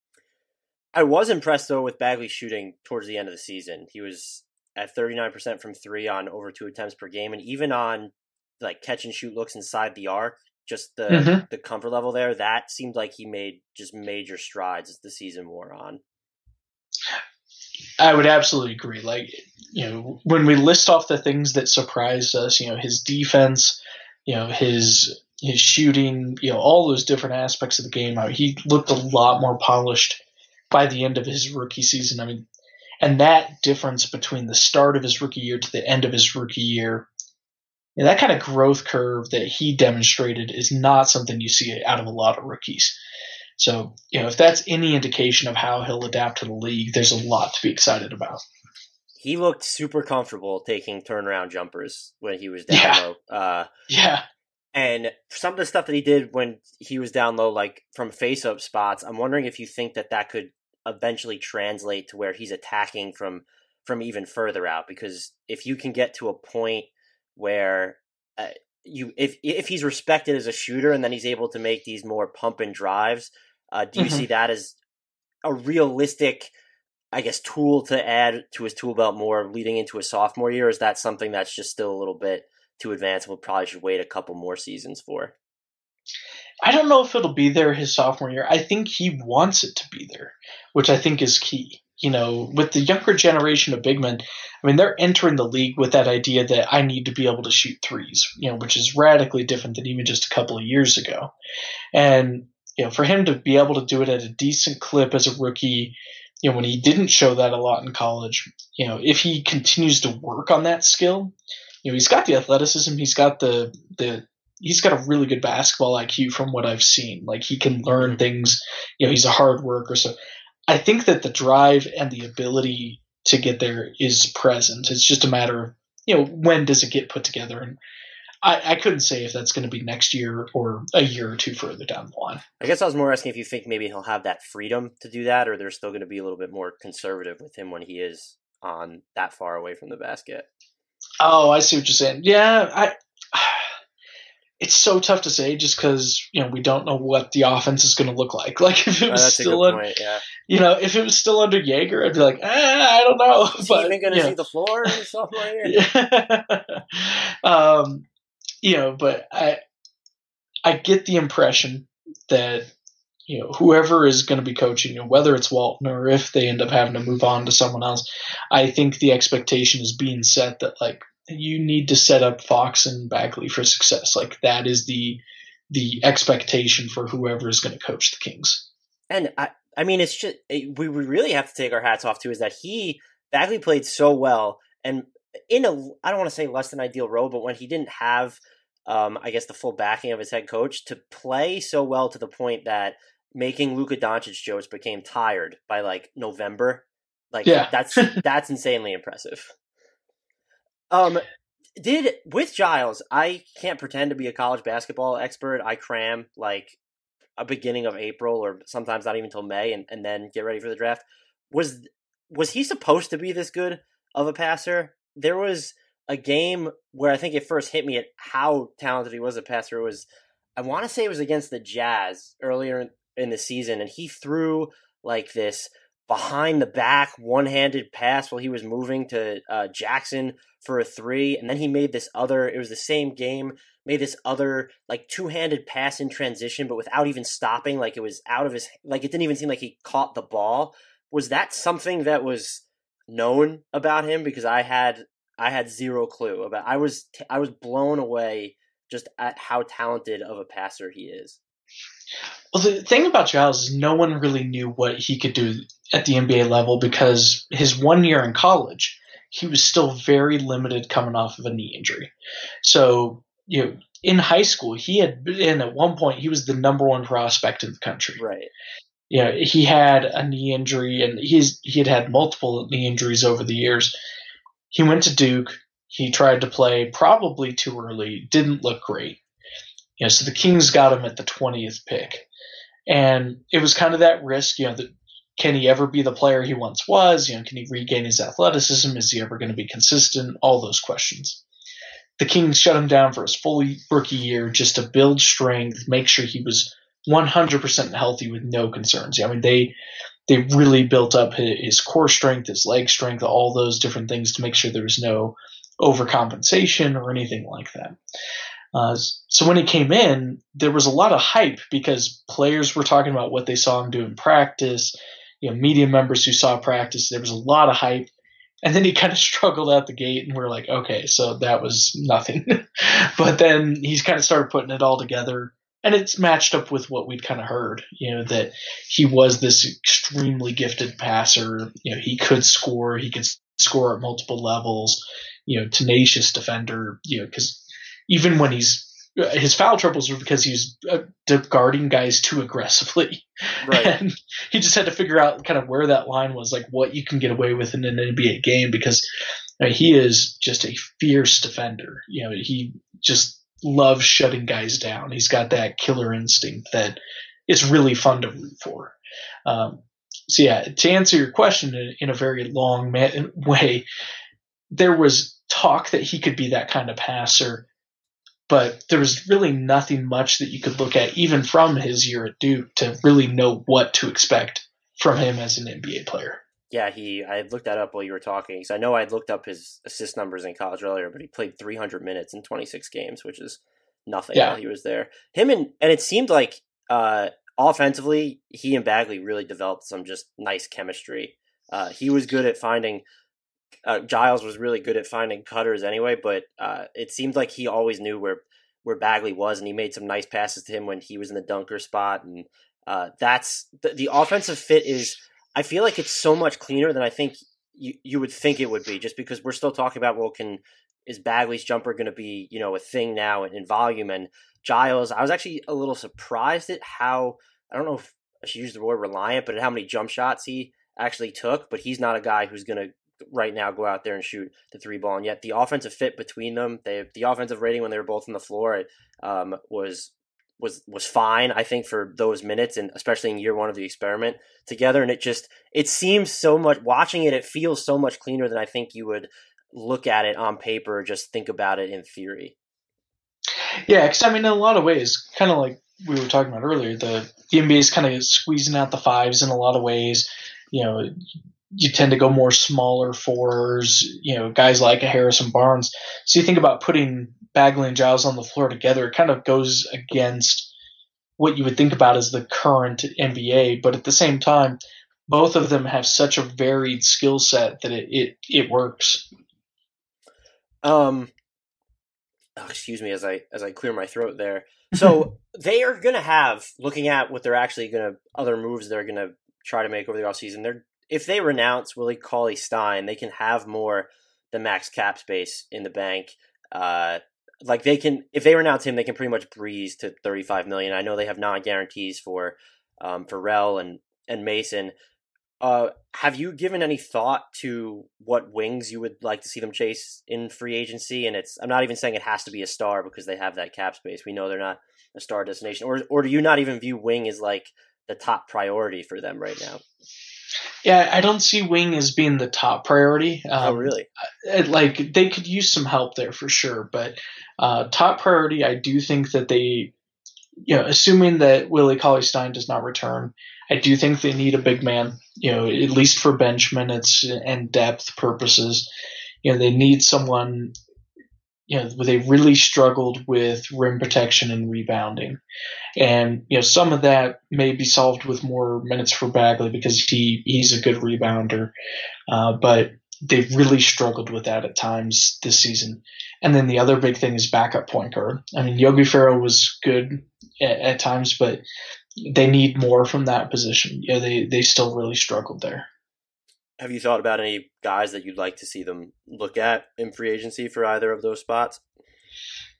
A: I was impressed, though, with Bagley shooting towards the end of the season. He was at thirty-nine percent from three on over two attempts per game, and even on like catch and shoot looks inside the arc, just the mm-hmm. the comfort level there, that seemed like he made just major strides as the season wore on.
B: I would absolutely agree. Like, you know, when we list off the things that surprised us, you know, his defense, you know, his his shooting, you know, all those different aspects of the game, I mean, he looked a lot more polished by the end of his rookie season. I mean, and that difference between the start of his rookie year to the end of his rookie year, you know, that kind of growth curve that he demonstrated is not something you see out of a lot of rookies. So, you know, if that's any indication of how he'll adapt to the league, there's a lot to be excited about.
A: He looked super comfortable taking turnaround jumpers when he was down
B: yeah.
A: low. Uh,
B: yeah.
A: And some of the stuff that he did when he was down low, like from face-up spots, I'm wondering if you think that that could eventually translate to where he's attacking from from even further out. Because if you can get to a point where uh, you if if he's respected as a shooter and then he's able to make these more pump and drives, uh, do you mm-hmm. see that as a realistic, I guess, tool to add to his tool belt more leading into his sophomore year? Or is that something that's just still a little bit too advanced and we'll probably should wait a couple more seasons for?
B: I don't know if it'll be there his sophomore year. I think he wants it to be there, which I think is key. You know, with the younger generation of big men, I mean, they're entering the league with that idea that I need to be able to shoot threes, you know, which is radically different than even just a couple of years ago. And, you know, for him to be able to do it at a decent clip as a rookie, you know, when he didn't show that a lot in college, you know, if he continues to work on that skill, you know, he's got the athleticism, he's got the, the, he's got a really good basketball I Q from what I've seen. Like, he can learn things, you know, he's a hard worker. So I think that the drive and the ability to get there is present. It's just a matter of, you know, when does it get put together? And I, I couldn't say if that's going to be next year or a year or two further down the line.
A: I guess I was more asking if you think maybe he'll have that freedom to do that, or they're still going to be a little bit more conservative with him when he is on that far away from the basket.
B: Oh, I see what you're saying. Yeah, I. It's so tough to say just because, you know, we don't know what the offense is going to look like. Like, if it was
A: oh,
B: still, un-
A: point, yeah.
B: you know, if it was still under Jaeger, I'd be like, ah, I don't know.
A: Is
B: but,
A: he even going to see the floor in his sophomore year?
B: Yeah. um, you know, but I, I get the impression that, you know, whoever is going to be coaching, you know, whether it's Walton or if they end up having to move on to someone else, I think the expectation is being set that, like, you need to set up Fox and Bagley for success. Like, that is the the expectation for whoever is going to coach the Kings.
A: And I, I mean, it's just we would really have to take our hats off to is that he Bagley played so well, and in a I don't want to say less than ideal role, but when he didn't have, um, I guess, the full backing of his head coach, to play so well to the point that making Luka Doncic jokes became tired by like November. Like, yeah. that's that's insanely impressive. Um, did with Giles, I can't pretend to be a college basketball expert. I cram like a beginning of April or sometimes not even till May and, and then get ready for the draft. Was, was he supposed to be this good of a passer? There was a game where I think it first hit me at how talented he was a passer. It was, I want to say it was against the Jazz earlier in, in the season. And he threw like this behind the back one-handed pass while he was moving to uh, Jackson for a three, and then he made this other, it was the same game, made this other like two-handed pass in transition, but without even stopping, like it was out of his, like it didn't even seem like he caught the ball. Was that something that was known about him? Because I had, I had zero clue about, I was, I was blown away just at how talented of a passer he is.
B: Well, the thing about Giles is no one really knew what he could do at the N B A level because his one year in college, he was still very limited coming off of a knee injury. So, you know, in high school, he had been at one point, he was the number one prospect in the country.
A: Right.
B: You know, he had a knee injury, and he's he had had multiple knee injuries over the years. He went to Duke. He tried to play probably too early. Didn't look great. You know, so the Kings got him at the twentieth pick, and it was kind of that risk. You know, that can he ever be the player he once was? You know, can he regain his athleticism? Is he ever going to be consistent? All those questions. The Kings shut him down for his full rookie year just to build strength, make sure he was one hundred percent healthy with no concerns. I mean, they they really built up his core strength, his leg strength, all those different things to make sure there was no overcompensation or anything like that. Uh, so when he came in, there was a lot of hype because players were talking about what they saw him do in practice. You know, media members who saw practice, there was a lot of hype. And then he kind of struggled out the gate, and we're like, okay, so that was nothing. But then he's kind of started putting it all together, and it's matched up with what we'd kind of heard, you know, that he was this extremely gifted passer. You know, he could score, he could score at multiple levels, you know, tenacious defender, you know, because even when he's his foul troubles were because he was uh, guarding guys too aggressively.
A: Right.
B: And he just had to figure out kind of where that line was, like what you can get away with in an N B A game, because I mean, he is just a fierce defender. You know, he just loves shutting guys down. He's got that killer instinct that is really fun to root for. Um, so yeah, to answer your question in, in a very long man- way, there was talk that he could be that kind of passer, but there was really nothing much that you could look at, even from his year at Duke, to really know what to expect from him as an N B A player.
A: Yeah, he. I looked that up while you were talking. So I know I looked up his assist numbers in college earlier, but he played three hundred minutes in twenty-six games, which is nothing
B: Yeah.
A: while he was there. Him and and it seemed like uh, offensively, he and Bagley really developed some just nice chemistry. Uh, he was good at finding. Uh, Giles was really good at finding cutters anyway, but uh, it seemed like he always knew where where Bagley was, and he made some nice passes to him when he was in the dunker spot. And uh, that's the, the offensive fit is. I feel like it's so much cleaner than I think you, you would think it would be, just because we're still talking about, well, can is Bagley's jumper going to be, you know, a thing now in, in volume? And Giles, I was actually a little surprised at how, I don't know if I should use the word reliant, but at how many jump shots he actually took. But he's not a guy who's going to right now go out there and shoot the three ball. And yet the offensive fit between them, they the offensive rating when they were both on the floor, it um, was was was fine, I think, for those minutes, and especially in year one of the experiment together. And it just, it seems so much, watching it, it feels so much cleaner than I think you would look at it on paper or just think about it in theory.
B: Yeah, because I mean, in a lot of ways, kind of like we were talking about earlier, the, the N B A is kind of squeezing out the fives in a lot of ways. You know, you tend to go more smaller fours, you know, guys like a Harrison Barnes. So you think about putting Bagley and Giles on the floor together, it kind of goes against what you would think about as the current N B A. But at the same time, both of them have such a varied skill set that it, it, it works.
A: Um, oh, excuse me as I as I clear my throat there. So they are going to have, looking at what they're actually going to, other moves they're going to try to make over the offseason, they're if they renounce Willie Cauley-Stein, they can have more the max cap space in the bank. Uh, like they can, if they renounce him, they can pretty much breeze to thirty-five million. I know they have non-guarantees for um, Pharrell and and Mason. Uh, have you given any thought to what wings you would like to see them chase in free agency? And it's, I'm not even saying it has to be a star because they have that cap space. We know they're not a star destination. Or or do you not even view wing as like the top priority for them right now?
B: Yeah, I don't see wing as being the top priority. Um,
A: oh, really?
B: Like they could use some help there for sure, but uh, top priority, I do think that they, you know, assuming that Willie Cauley-Stein does not return, I do think they need a big man. You know, at least for bench minutes and depth purposes. You know, they need someone. You know, they really struggled with rim protection and rebounding. And, you know, some of that may be solved with more minutes for Bagley because he, he's a good rebounder. Uh, but they've really struggled with that at times this season. And then the other big thing is backup point guard. I mean, Yogi Ferrell was good at, at times, but they need more from that position. You know, they, they still really struggled there.
A: Have you thought about any guys that you'd like to see them look at in free agency for either of those spots?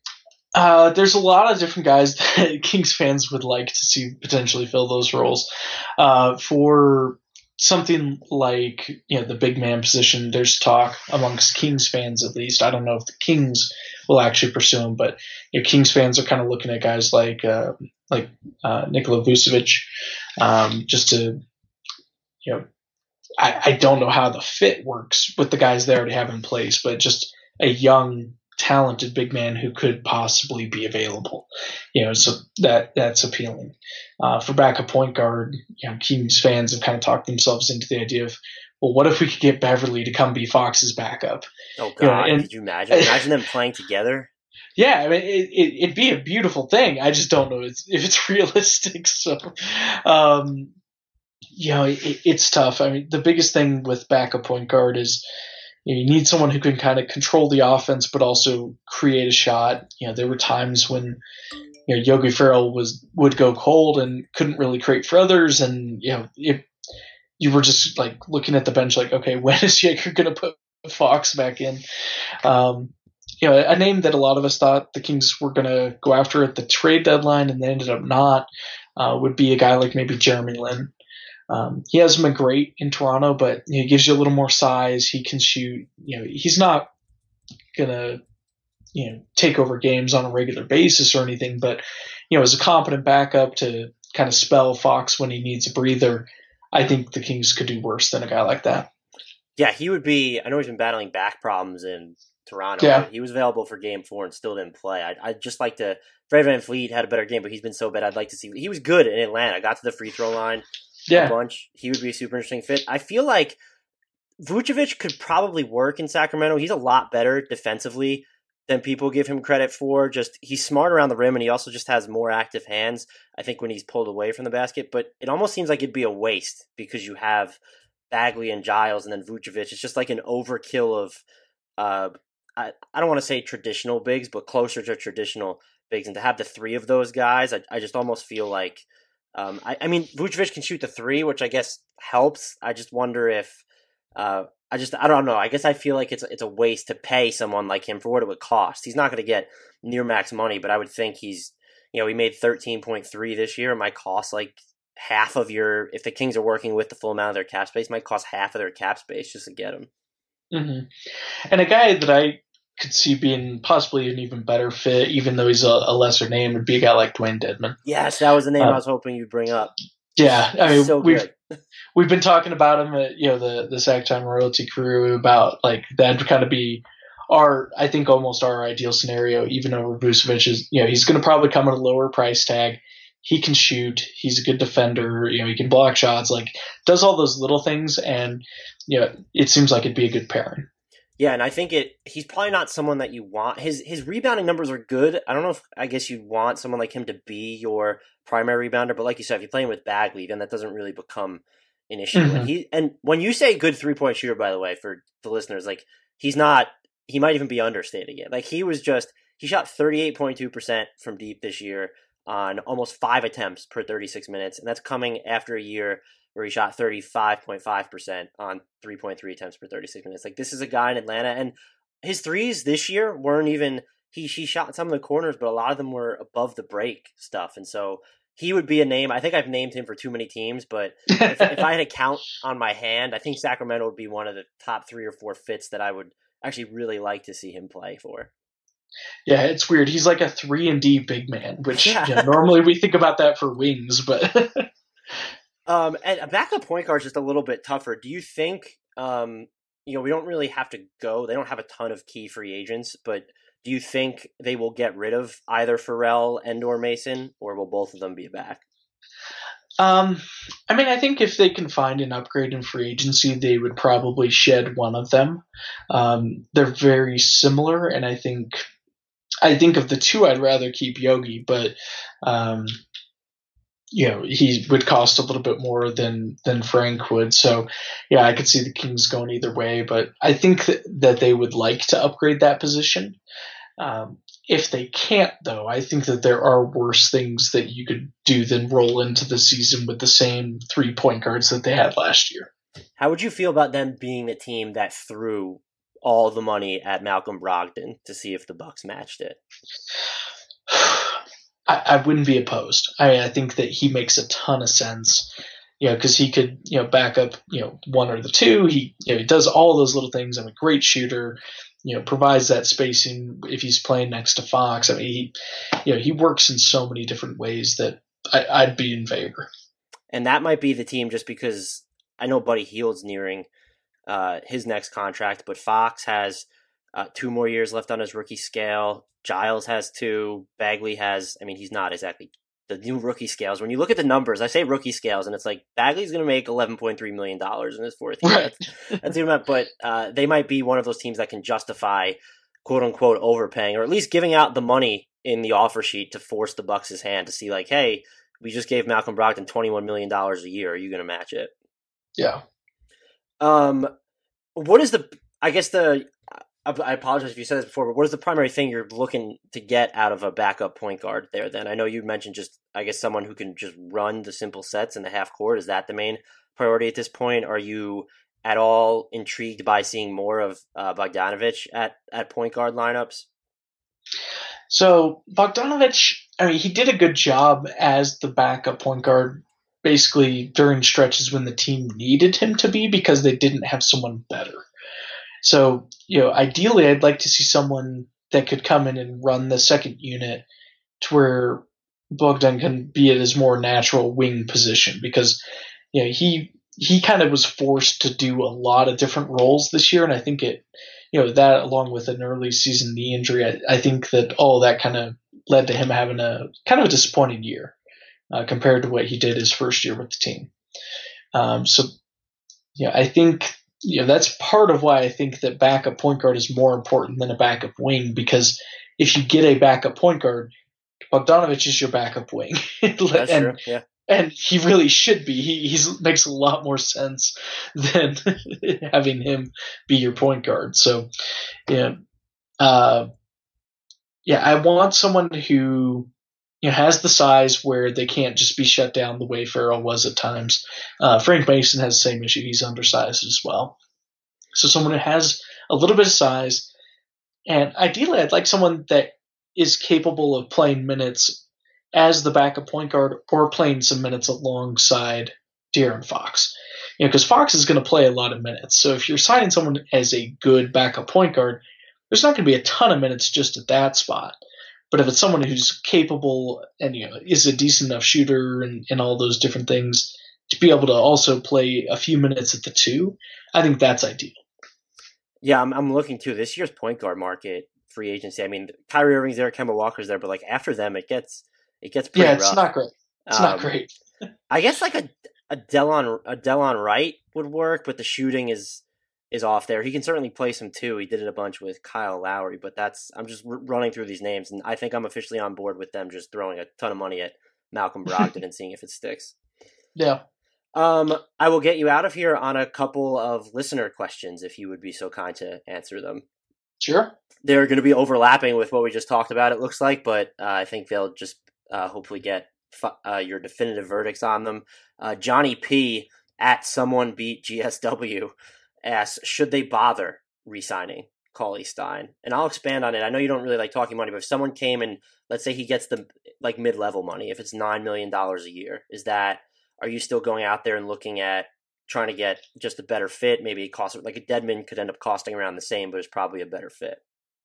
B: Uh, there's a lot of different guys that Kings fans would like to see potentially fill those roles. Uh, for something like, you know, the big man position, there's talk amongst Kings fans, at least. I don't know if the Kings will actually pursue him, but you know, Kings fans are kind of looking at guys like uh, like uh, Nikola Vucevic, um, just to, you know, I, I don't know how the fit works with the guys they already have in place, but just a young, talented big man who could possibly be available. You know, so that that's appealing. Uh, for backup point guard, you know, Kings fans have kind of talked themselves into the idea of, well, what if we could get Beverly to come be Fox's backup?
A: Oh God,
B: you know, and,
A: could you imagine? Imagine them playing together.
B: Yeah, I mean, it, it, it'd be a beautiful thing. I just don't know if it's realistic. So, um, you know, it, it's tough. I mean, the biggest thing with backup point guard is, you know, you need someone who can kind of control the offense, but also create a shot. You know, there were times when, you know, Yogi Ferrell was would go cold and couldn't really create for others, and you know, it, you were just like looking at the bench, like, okay, when is Jaeger going to put Fox back in? Um, you know, a name that a lot of us thought the Kings were going to go after at the trade deadline, and they ended up not, uh, would be a guy like maybe Jeremy Lin. Um, he hasn't been great in Toronto, but you know, he gives you a little more size. He can shoot. You know, he's not gonna, you know, take over games on a regular basis or anything. But you know, as a competent backup to kind of spell Fox when he needs a breather, I think the Kings could do worse than a guy like that.
A: Yeah, he would be. I know he's been battling back problems in Toronto.
B: Yeah.
A: But he was available for Game Four and still didn't play. I'd, I'd just like to. Fred VanVleet had a better game, but he's been so bad. I'd like to see. He was good in Atlanta. Got to the free throw line.
B: Yeah.
A: A bunch. He would be a super interesting fit. I feel like Vucevic could probably work in Sacramento. He's a lot better defensively than people give him credit for. Just he's smart around the rim, and he also just has more active hands, I think, when he's pulled away from the basket. But it almost seems like it'd be a waste because you have Bagley and Giles and then Vucevic. It's just like an overkill of, uh, I, I don't want to say traditional bigs, but closer to traditional bigs. And to have the three of those guys, I, I just almost feel like, Um, I, I mean, Vucevic can shoot the three, which I guess helps. I just wonder if, uh, I just, I don't know. I guess I feel like it's it's a waste to pay someone like him for what it would cost. He's not going to get near max money, but I would think he's, you know, he made thirteen point three this year. It might cost like half of your, if the Kings are working with the full amount of their cap space, it might cost half of their cap space just to get him.
B: Mm-hmm. And a guy that I could see being possibly an even better fit, even though he's a, a lesser name, would be a guy like Dwayne Dedman.
A: Yes, that was the name
B: uh,
A: I was hoping you'd bring up.
B: Yeah, I mean,
A: so
B: we've
A: good.
B: we've been talking about him at, you know, the the Sack Time Royalty crew about like that'd kind of be our, I think, almost our ideal scenario. Even over Vucevic is, you know, he's going to probably come at a lower price tag. He can shoot. He's a good defender. You know, he can block shots. Like, does all those little things, and you know, it seems like it'd be a good pairing.
A: Yeah, and I think it. He's probably not someone that you want. His his rebounding numbers are good. I don't know if I guess you want someone like him to be your primary rebounder, but like you said, if you're playing with Bagley, then that doesn't really become an issue.
B: Mm-hmm.
A: And he and when you say good three point shooter, by the way, for the listeners, like he's not. He might even be understating it. Like he was just he shot thirty-eight point two percent from deep this year on almost five attempts per thirty-six minutes, and that's coming after a year where he shot thirty-five point five percent on three point three attempts per thirty-six minutes. Like, this is a guy in Atlanta, and his threes this year weren't even, he, he shot some of the corners, but a lot of them were above the break stuff, and so he would be a name. I think I've named him for too many teams, but if, if I had a count on my hand, I think Sacramento would be one of the top three or four fits that I would actually really like to see him play for.
B: Yeah, it's weird. He's like a three and D big man, which yeah. you know, normally we think about that for wings, but...
A: Um, and a backup point guard is just a little bit tougher. Do you think, um, you know, we don't really have to go. They don't have a ton of key free agents, but do you think they will get rid of either Pharrell and or Mason, or will both of them be back?
B: Um, I mean, I think if they can find an upgrade in free agency, they would probably shed one of them. Um, they're very similar, and I think, I think of the two, I'd rather keep Yogi, but, um, you know, he would cost a little bit more than, than Frank would. So, yeah, I could see the Kings going either way, but I think that, that they would like to upgrade that position. Um, if they can't, though, I think that there are worse things that you could do than roll into the season with the same three point guards that they had last year.
A: How would you feel about them being the team that threw all the money at Malcolm Brogdon to see if the Bucks matched it?
B: I, I wouldn't be opposed. I, I think that he makes a ton of sense. You know, because he could, you know, back up, you know, one or the two. He, you know, he does all those little things. I'm a great shooter. You know, provides that spacing if he's playing next to Fox. I mean, he, you know, he works in so many different ways that I, I'd be in favor.
A: And that might be the team, just because I know Buddy Hield's nearing uh, his next contract, but Fox has uh, two more years left on his rookie scale. Giles has two. Bagley has, I mean, he's not exactly the new rookie scales. When you look at the numbers, I say rookie scales, and it's like Bagley's going to make eleven point three million dollars in his fourth year.
B: Right.
A: That's, that's even, but uh, they might be one of those teams that can justify, quote unquote, overpaying, or at least giving out the money in the offer sheet to force the Bucks' hand to see, like, hey, we just gave Malcolm Brogdon twenty-one million dollars a year. Are you going to match it?
B: Yeah.
A: Um, what is the, I guess the, I apologize if you said this before, but what is the primary thing you're looking to get out of a backup point guard there then? I know you mentioned just, I guess, someone who can just run the simple sets in the half court. Is that the main priority at this point? Are you at all intrigued by seeing more of uh, Bogdanovic at, at point guard lineups?
B: So Bogdanovic, I mean, he did a good job as the backup point guard basically during stretches when the team needed him to be because they didn't have someone better. So, you know, ideally I'd like to see someone that could come in and run the second unit to where Bogdan can be at his more natural wing position because, you know, he he kind of was forced to do a lot of different roles this year. And I think it, you know, that along with an early season knee injury, I, I think that all that kind of led to him having a kind of a disappointing year uh, compared to what he did his first year with the team. Um, so, yeah, I think – you know, that's part of why I think that backup point guard is more important than a backup wing, because if you get a backup point guard, Bogdanovic is your backup wing.
A: That's
B: and,
A: true, yeah.
B: And he really should be. He he's, makes a lot more sense than having him be your point guard. So, yeah, uh, yeah, I want someone who you know, has the size where they can't just be shut down the way Farrell was at times. Uh, Frank Mason has the same issue. He's undersized as well. So someone who has a little bit of size, and ideally I'd like someone that is capable of playing minutes as the backup point guard or playing some minutes alongside De'Aaron Fox. You know, because Fox is going to play a lot of minutes. So if you're signing someone as a good backup point guard, there's not going to be a ton of minutes just at that spot. But if it's someone who's capable and you know is a decent enough shooter and, and all those different things to be able to also play a few minutes at the two, I think that's ideal.
A: Yeah, I'm, I'm looking too. This year's point guard market, free agency. I mean, Kyrie Irving's there, Kemba Walker's there, but like after them, it gets it gets pretty
B: yeah, it's
A: rough.
B: not great. It's
A: um,
B: not great.
A: I guess like a a Delon a Delon Wright would work, but the shooting is. is off there. He can certainly play some too. He did it a bunch with Kyle Lowry, but that's I'm just r- running through these names, and I think I'm officially on board with them just throwing a ton of money at Malcolm Brogdon and seeing if it sticks.
B: Yeah.
A: Um, I will get you out of here on a couple of listener questions if you would be so kind to answer them.
B: Sure.
A: They're going to be overlapping with what we just talked about, it looks like, but uh, I think they'll just uh, hopefully get fu- uh, your definitive verdicts on them. Uh, Johnny P at Someone Beat G S W asks, should they bother re-signing Cauley Stein? And I'll expand on it. I know you don't really like talking money, but if someone came and let's say he gets the like mid-level money, if it's nine million dollars a year, is that, are you still going out there and looking at trying to get just a better fit? Maybe it costs, like a Dedmon could end up costing around the same, but it's probably a better fit.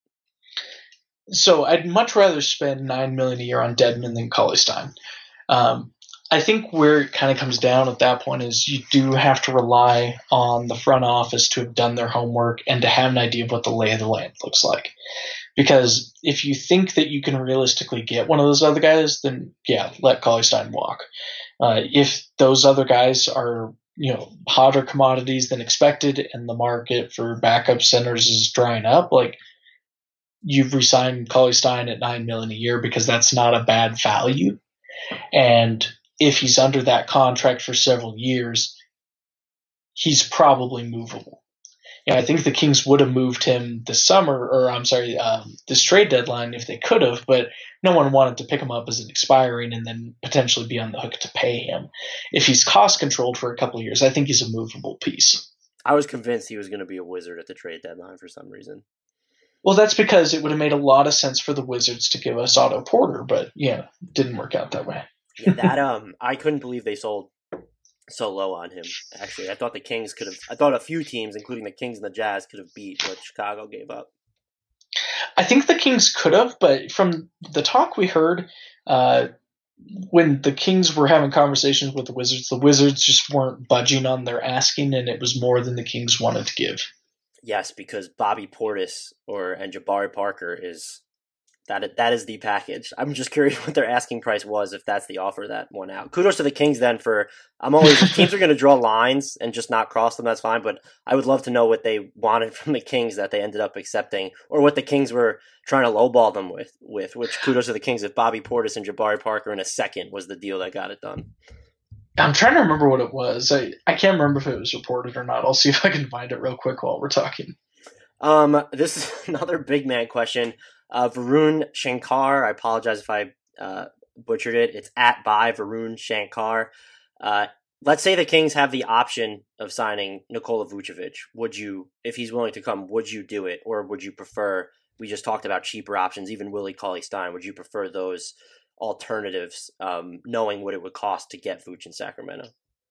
B: So I'd much rather spend nine million dollars a year on Dedmon than Cauley Stein. Um, I think where it kind of comes down at that point is you do have to rely on the front office to have done their homework and to have an idea of what the lay of the land looks like. Because if you think that you can realistically get one of those other guys, then yeah, let Cauley Stein walk. Uh, if those other guys are, you know, hotter commodities than expected and the market for backup centers is drying up, like you've re-signed Cauley Stein at nine million dollars a year because that's not a bad value. And if he's under that contract for several years, he's probably movable. Yeah, I think the Kings would have moved him this summer, or I'm sorry, um, this trade deadline if they could have, but no one wanted to pick him up as an expiring and then potentially be on the hook to pay him. If he's cost controlled for a couple of years, I think he's a movable piece.
A: I was convinced he was going to be a wizard at the trade deadline for some reason.
B: Well, that's because it would have made a lot of sense for the Wizards to give us Otto Porter, but yeah, didn't work out that way.
A: Yeah, that um, I couldn't believe they sold so low on him. Actually, I thought the Kings could have. I thought a few teams, including the Kings and the Jazz, could have beat what Chicago gave up.
B: I think the Kings could have, but from the talk we heard, uh, when the Kings were having conversations with the Wizards, the Wizards just weren't budging on their asking, and it was more than the Kings wanted to give.
A: Yes, because Bobby Portis or and Jabari Parker is that that is the package. I'm just curious what their asking price was if that's the offer that went out. Kudos to the Kings then for I'm always if teams are going to draw lines and just not cross them. That's fine, but I would love to know what they wanted from the Kings that they ended up accepting, or what the Kings were trying to lowball them with. With which kudos to the Kings if Bobby Portis and Jabari Parker in a second was the deal that got it done.
B: I'm trying to remember what it was. I, I can't remember if it was reported or not. I'll see if I can find it real quick while we're talking.
A: Um, this is another big man question. Uh, Varun Shankar, I apologize if I uh, butchered it. It's at by Varun Shankar. Uh, let's say the Kings have the option of signing Nikola Vucevic. Would you, if he's willing to come, would you do it? Or would you prefer, we just talked about cheaper options, even Willie Cauley-Stein. Would you prefer those alternatives, um, knowing what it would cost to get Vooch in Sacramento?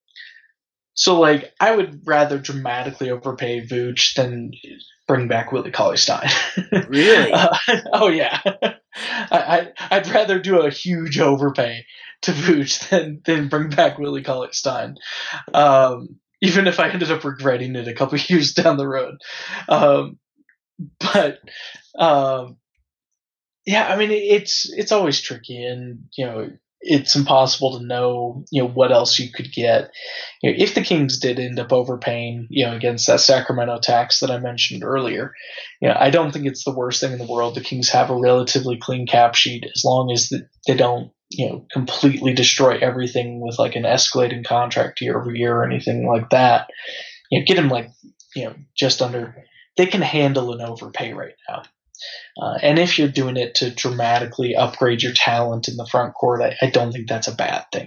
B: So, like, I would rather dramatically overpay Vooch than bring back Willie Cauley-Stein.
A: Really?
B: uh, oh, yeah. I, I, I'd rather do a huge overpay to Vooch than, than bring back Willie Cauley-Stein, um, even if I ended up regretting it a couple of years down the road. Um, but, um, yeah, I mean, it's it's always tricky, and, you know, it's impossible to know, you know, what else you could get. You know, if the Kings did end up overpaying, you know, against that Sacramento tax that I mentioned earlier, you know, I don't think it's the worst thing in the world. The Kings have a relatively clean cap sheet as long as the, they don't, you know, completely destroy everything with like an escalating contract year over year or anything like that. You know, get them like, you know, just under. They can handle an overpay right now. Uh, and if you're doing it to dramatically upgrade your talent in the front court, I, I don't think that's a bad thing.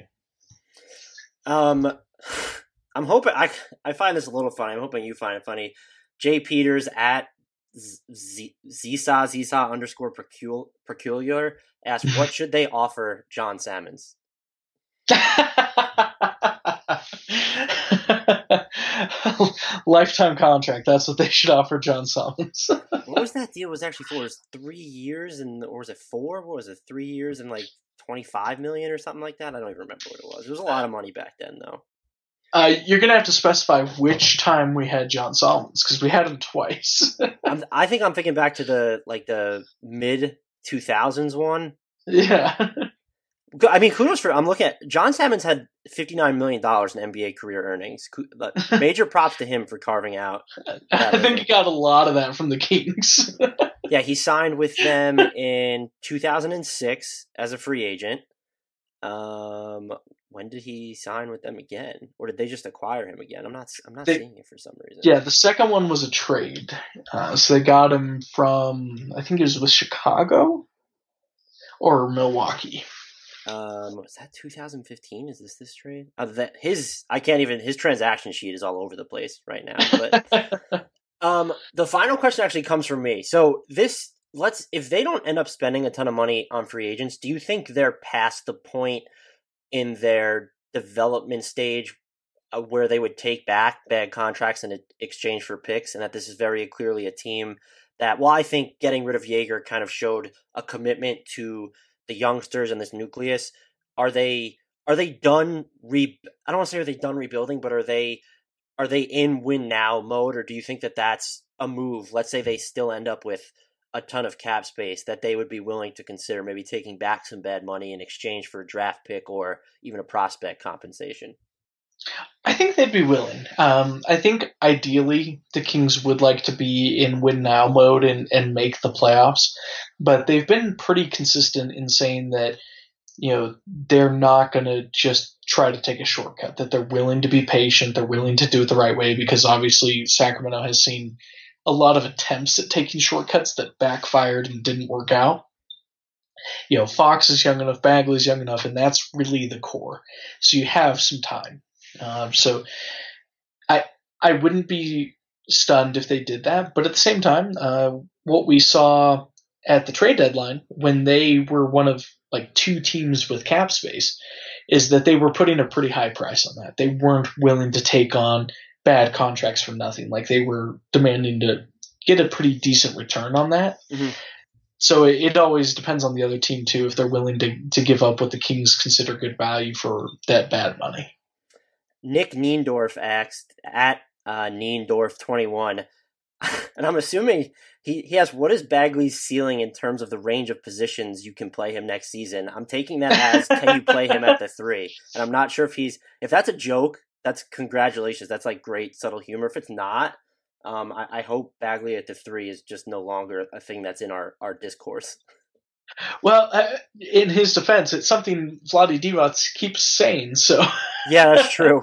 A: Um, I'm hoping I I find this a little funny. I'm hoping you find it funny. Jay Peters at Zisa Zisa underscore peculiar asked, "What should they offer John Salmons?"
B: Lifetime contract. That's what they should offer John Salmons.
A: What was that deal? Was actually for? It was three years and or was it four? What was it? Three years and like twenty-five million or something like that. I don't even remember what it was. It was a lot of money back then, though.
B: Uh, you're gonna have to specify which time we had John Salmons because we had him twice.
A: I'm, I think I'm thinking back to the like the mid two thousands one.
B: Yeah.
A: I mean, kudos for. I'm looking at John Salmons had fifty-nine million dollars in N B A career earnings. Major props to him for carving out.
B: I think earning. He got a lot of that from the Kings.
A: Yeah, he signed with them in two thousand six as a free agent. Um, when did he sign with them again, or did they just acquire him again? I'm not. I'm not they, seeing it for some reason.
B: Yeah, the second one was a trade. Uh, so they got him from. I think it was with Chicago or Milwaukee.
A: Um, was that two thousand fifteen? Is this this trade? Uh, that his I can't even his transaction sheet is all over the place right now. But um, the final question actually comes from me. So this let's if they don't end up spending a ton of money on free agents, do you think they're past the point in their development stage uh, where they would take back bad contracts in exchange for picks, and that this is very clearly a team that, well, I think getting rid of Jaeger kind of showed a commitment to the youngsters and this nucleus? Are they are they done re I don't want to say are they done rebuilding, but are they are they in win now mode, or do you think that that's a move? Let's say they still end up with a ton of cap space that they would be willing to consider maybe taking back some bad money in exchange for a draft pick or even a prospect compensation.
B: I think they'd be willing. Um, I think ideally the Kings would like to be in win now mode and, and make the playoffs, but they've been pretty consistent in saying that, you know, they're not going to just try to take a shortcut, that they're willing to be patient, they're willing to do it the right way, because obviously Sacramento has seen a lot of attempts at taking shortcuts that backfired and didn't work out. You know, Fox is young enough, Bagley's young enough, and that's really the core. So you have some time. Um, so I I wouldn't be stunned if they did that. But at the same time, uh, what we saw at the trade deadline when they were one of like two teams with cap space is that they were putting a pretty high price on that. They weren't willing to take on bad contracts for nothing. Like they were demanding to get a pretty decent return on that. Mm-hmm. So it, it always depends on the other team too, if they're willing to, to give up what the Kings consider good value for that bad money.
A: Nick Niendorf asked at uh, Niendorf twenty-one, and I'm assuming he, he asked, what is Bagley's ceiling in terms of the range of positions you can play him next season? I'm taking that as, can you play him at the three? And I'm not sure if he's, if that's a joke, that's congratulations. That's like great subtle humor. If it's not, um, I, I hope Bagley at the three is just no longer a thing that's in our, our discourse.
B: Well, uh, in his defense, it's something Vlade Divac keeps saying, so...
A: Yeah, that's true.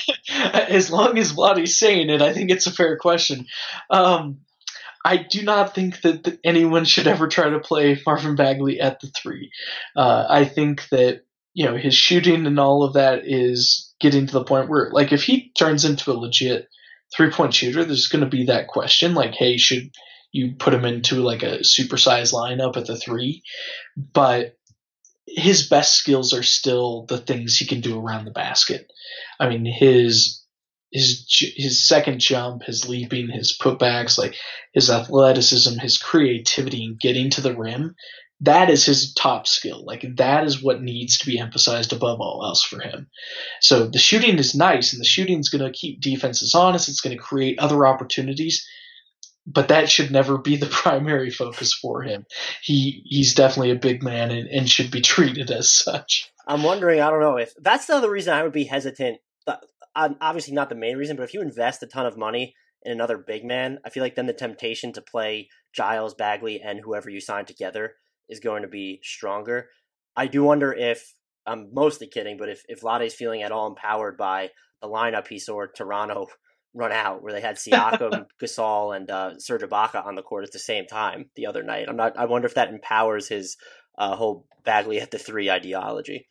B: As long as Vlade's saying it, I think it's a fair question. Um, I do not think that, that anyone should ever try to play Marvin Bagley at the three. Uh, I think that, you know, his shooting and all of that is getting to the point where, like, if he turns into a legit three-point shooter, there's going to be that question, like, hey, should you put him into like a supersized lineup at the three? But his best skills are still the things he can do around the basket. I mean, his his his second jump, his leaping, his putbacks, like his athleticism, his creativity in getting to the rim, that is his top skill. Like that is what needs to be emphasized above all else for him. So the shooting is nice, and the shooting is going to keep defenses honest. It's going to create other opportunities. But that should never be the primary focus for him. He he's definitely a big man and, and should be treated as such.
A: I'm wondering, I don't know, if that's the other reason I would be hesitant. Obviously not the main reason, but if you invest a ton of money in another big man, I feel like then the temptation to play Giles, Bagley, and whoever you sign together is going to be stronger. I do wonder if, I'm mostly kidding, but if, if Vlade's feeling at all empowered by the lineup he saw Toronto run out, where they had Siakam, Gasol, and uh, Serge Ibaka on the court at the same time the other night. I'm not. I wonder if that empowers his uh, whole Bagley at the three ideology.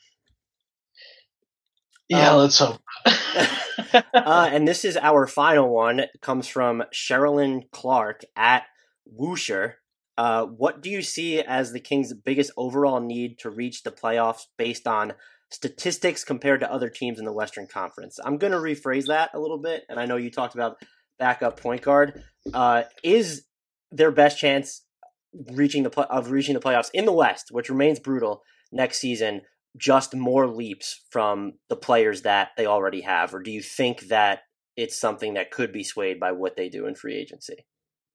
B: Yeah, um, let's hope.
A: uh, and this is our final one. It comes from Sherilyn Clark at Woosher. Uh, what do you see as the Kings' biggest overall need to reach the playoffs based on statistics compared to other teams in the Western Conference? I'm going to rephrase that a little bit, and I know you talked about backup point guard. Uh, is their best chance reaching the play- of reaching the playoffs in the West, which remains brutal next season, just more leaps from the players that they already have, or do you think that it's something that could be swayed by what they do in free agency?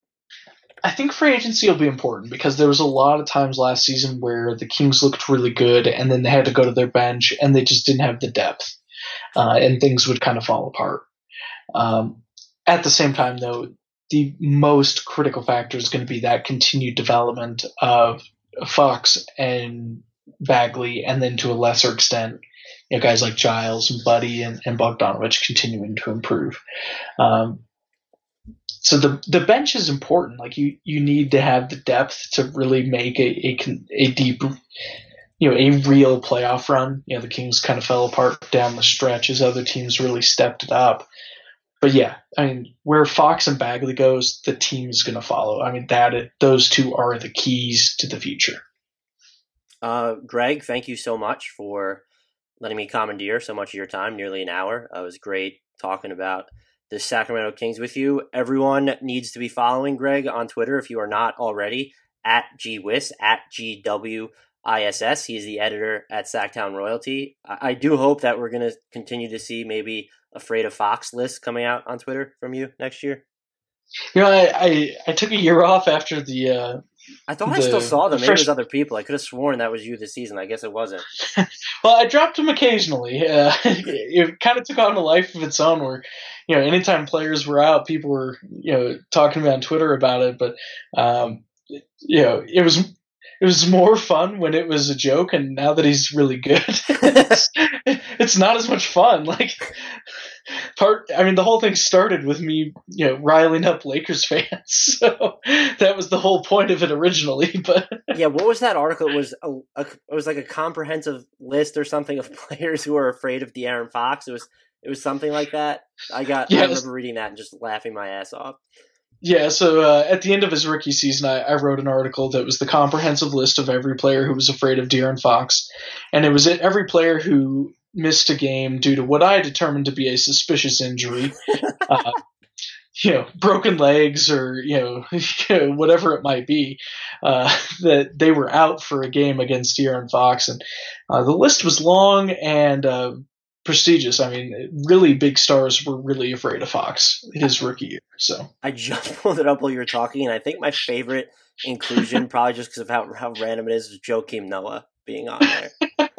B: I think free agency will be important because there was a lot of times last season where the Kings looked really good and then they had to go to their bench and they just didn't have the depth uh, and things would kind of fall apart. Um, at the same time, though, the most critical factor is going to be that continued development of Fox and Bagley, and then to a lesser extent, you know, guys like Giles and Buddy and, and Bogdanovich continuing to improve. Um, So the the bench is important. Like you, you need to have the depth to really make a, a a deep, you know, a real playoff run. You know, the Kings kind of fell apart down the stretch as other teams really stepped it up. But yeah, I mean, where Fox and Bagley goes, the team is going to follow. I mean, that those two are the keys to the future.
A: Uh, Greg, thank you so much for letting me commandeer so much of your time, nearly an hour. Uh, it was great talking about the Sacramento Kings with you. Everyone needs to be following Greg on Twitter if you are not already, at GWiss, at G W I S S. He is the editor at Sacktown Royalty. I, I do hope that we're going to continue to see maybe Afraid of Fox lists coming out on Twitter from you next year.
B: You know, I, I, I took a year off after the... Uh,
A: I thought
B: the,
A: I still saw them.
B: the
A: Maybe
B: first...
A: it was other people. I could have sworn that was you this season. I guess it wasn't.
B: Well, I dropped them occasionally. Uh, it kind of took on a life of its own where, you know, anytime players were out, people were, you know, talking about on Twitter about it. But, um, you know, it was it was more fun when it was a joke, and now that he's really good, it's, it's not as much fun. Like, part, I mean, the whole thing started with me, you know, riling up Lakers fans. So that was the whole point of it originally. But
A: yeah, what was that article? It was a, a it was like a comprehensive list or something of players who are afraid of De'Aaron Fox. It was It was something like that. I got.
B: Yes.
A: I remember reading that and just laughing my ass off.
B: Yeah, so uh, at the end of his rookie season, I, I wrote an article that was the comprehensive list of every player who was afraid of De'Aaron Fox, and it was every player who missed a game due to what I determined to be a suspicious injury, uh, you know, broken legs or you know, you know whatever it might be, uh, that they were out for a game against De'Aaron Fox, and uh, the list was long and uh, prestigious. I mean, really big stars were really afraid of Fox his rookie year. So
A: I just pulled it up while you were talking, and I think my favorite inclusion, probably just because of how how random it is, is Joakim Noah being on there.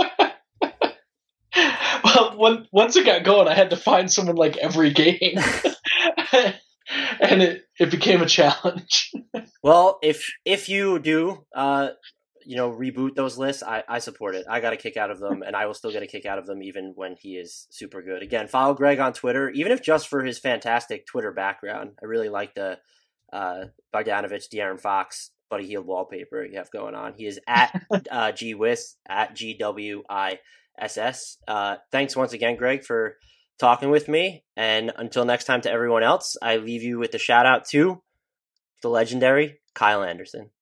B: Well, when, once it got going, I had to find someone like every game, and it, it became a challenge.
A: Well, if if you do, uh, you know, reboot those lists, I, I support it. I got a kick out of them, and I will still get a kick out of them even when he is super good. Again, follow Greg on Twitter, even if just for his fantastic Twitter background. I really like the uh, Bogdanovich, De'Aaron Fox, Buddy Hield wallpaper you have going on. He is at uh, G Wiss, at G W I S S. Uh, thanks once again, Greg, for talking with me. And until next time to everyone else, I leave you with a shout out to the legendary Kyle Anderson.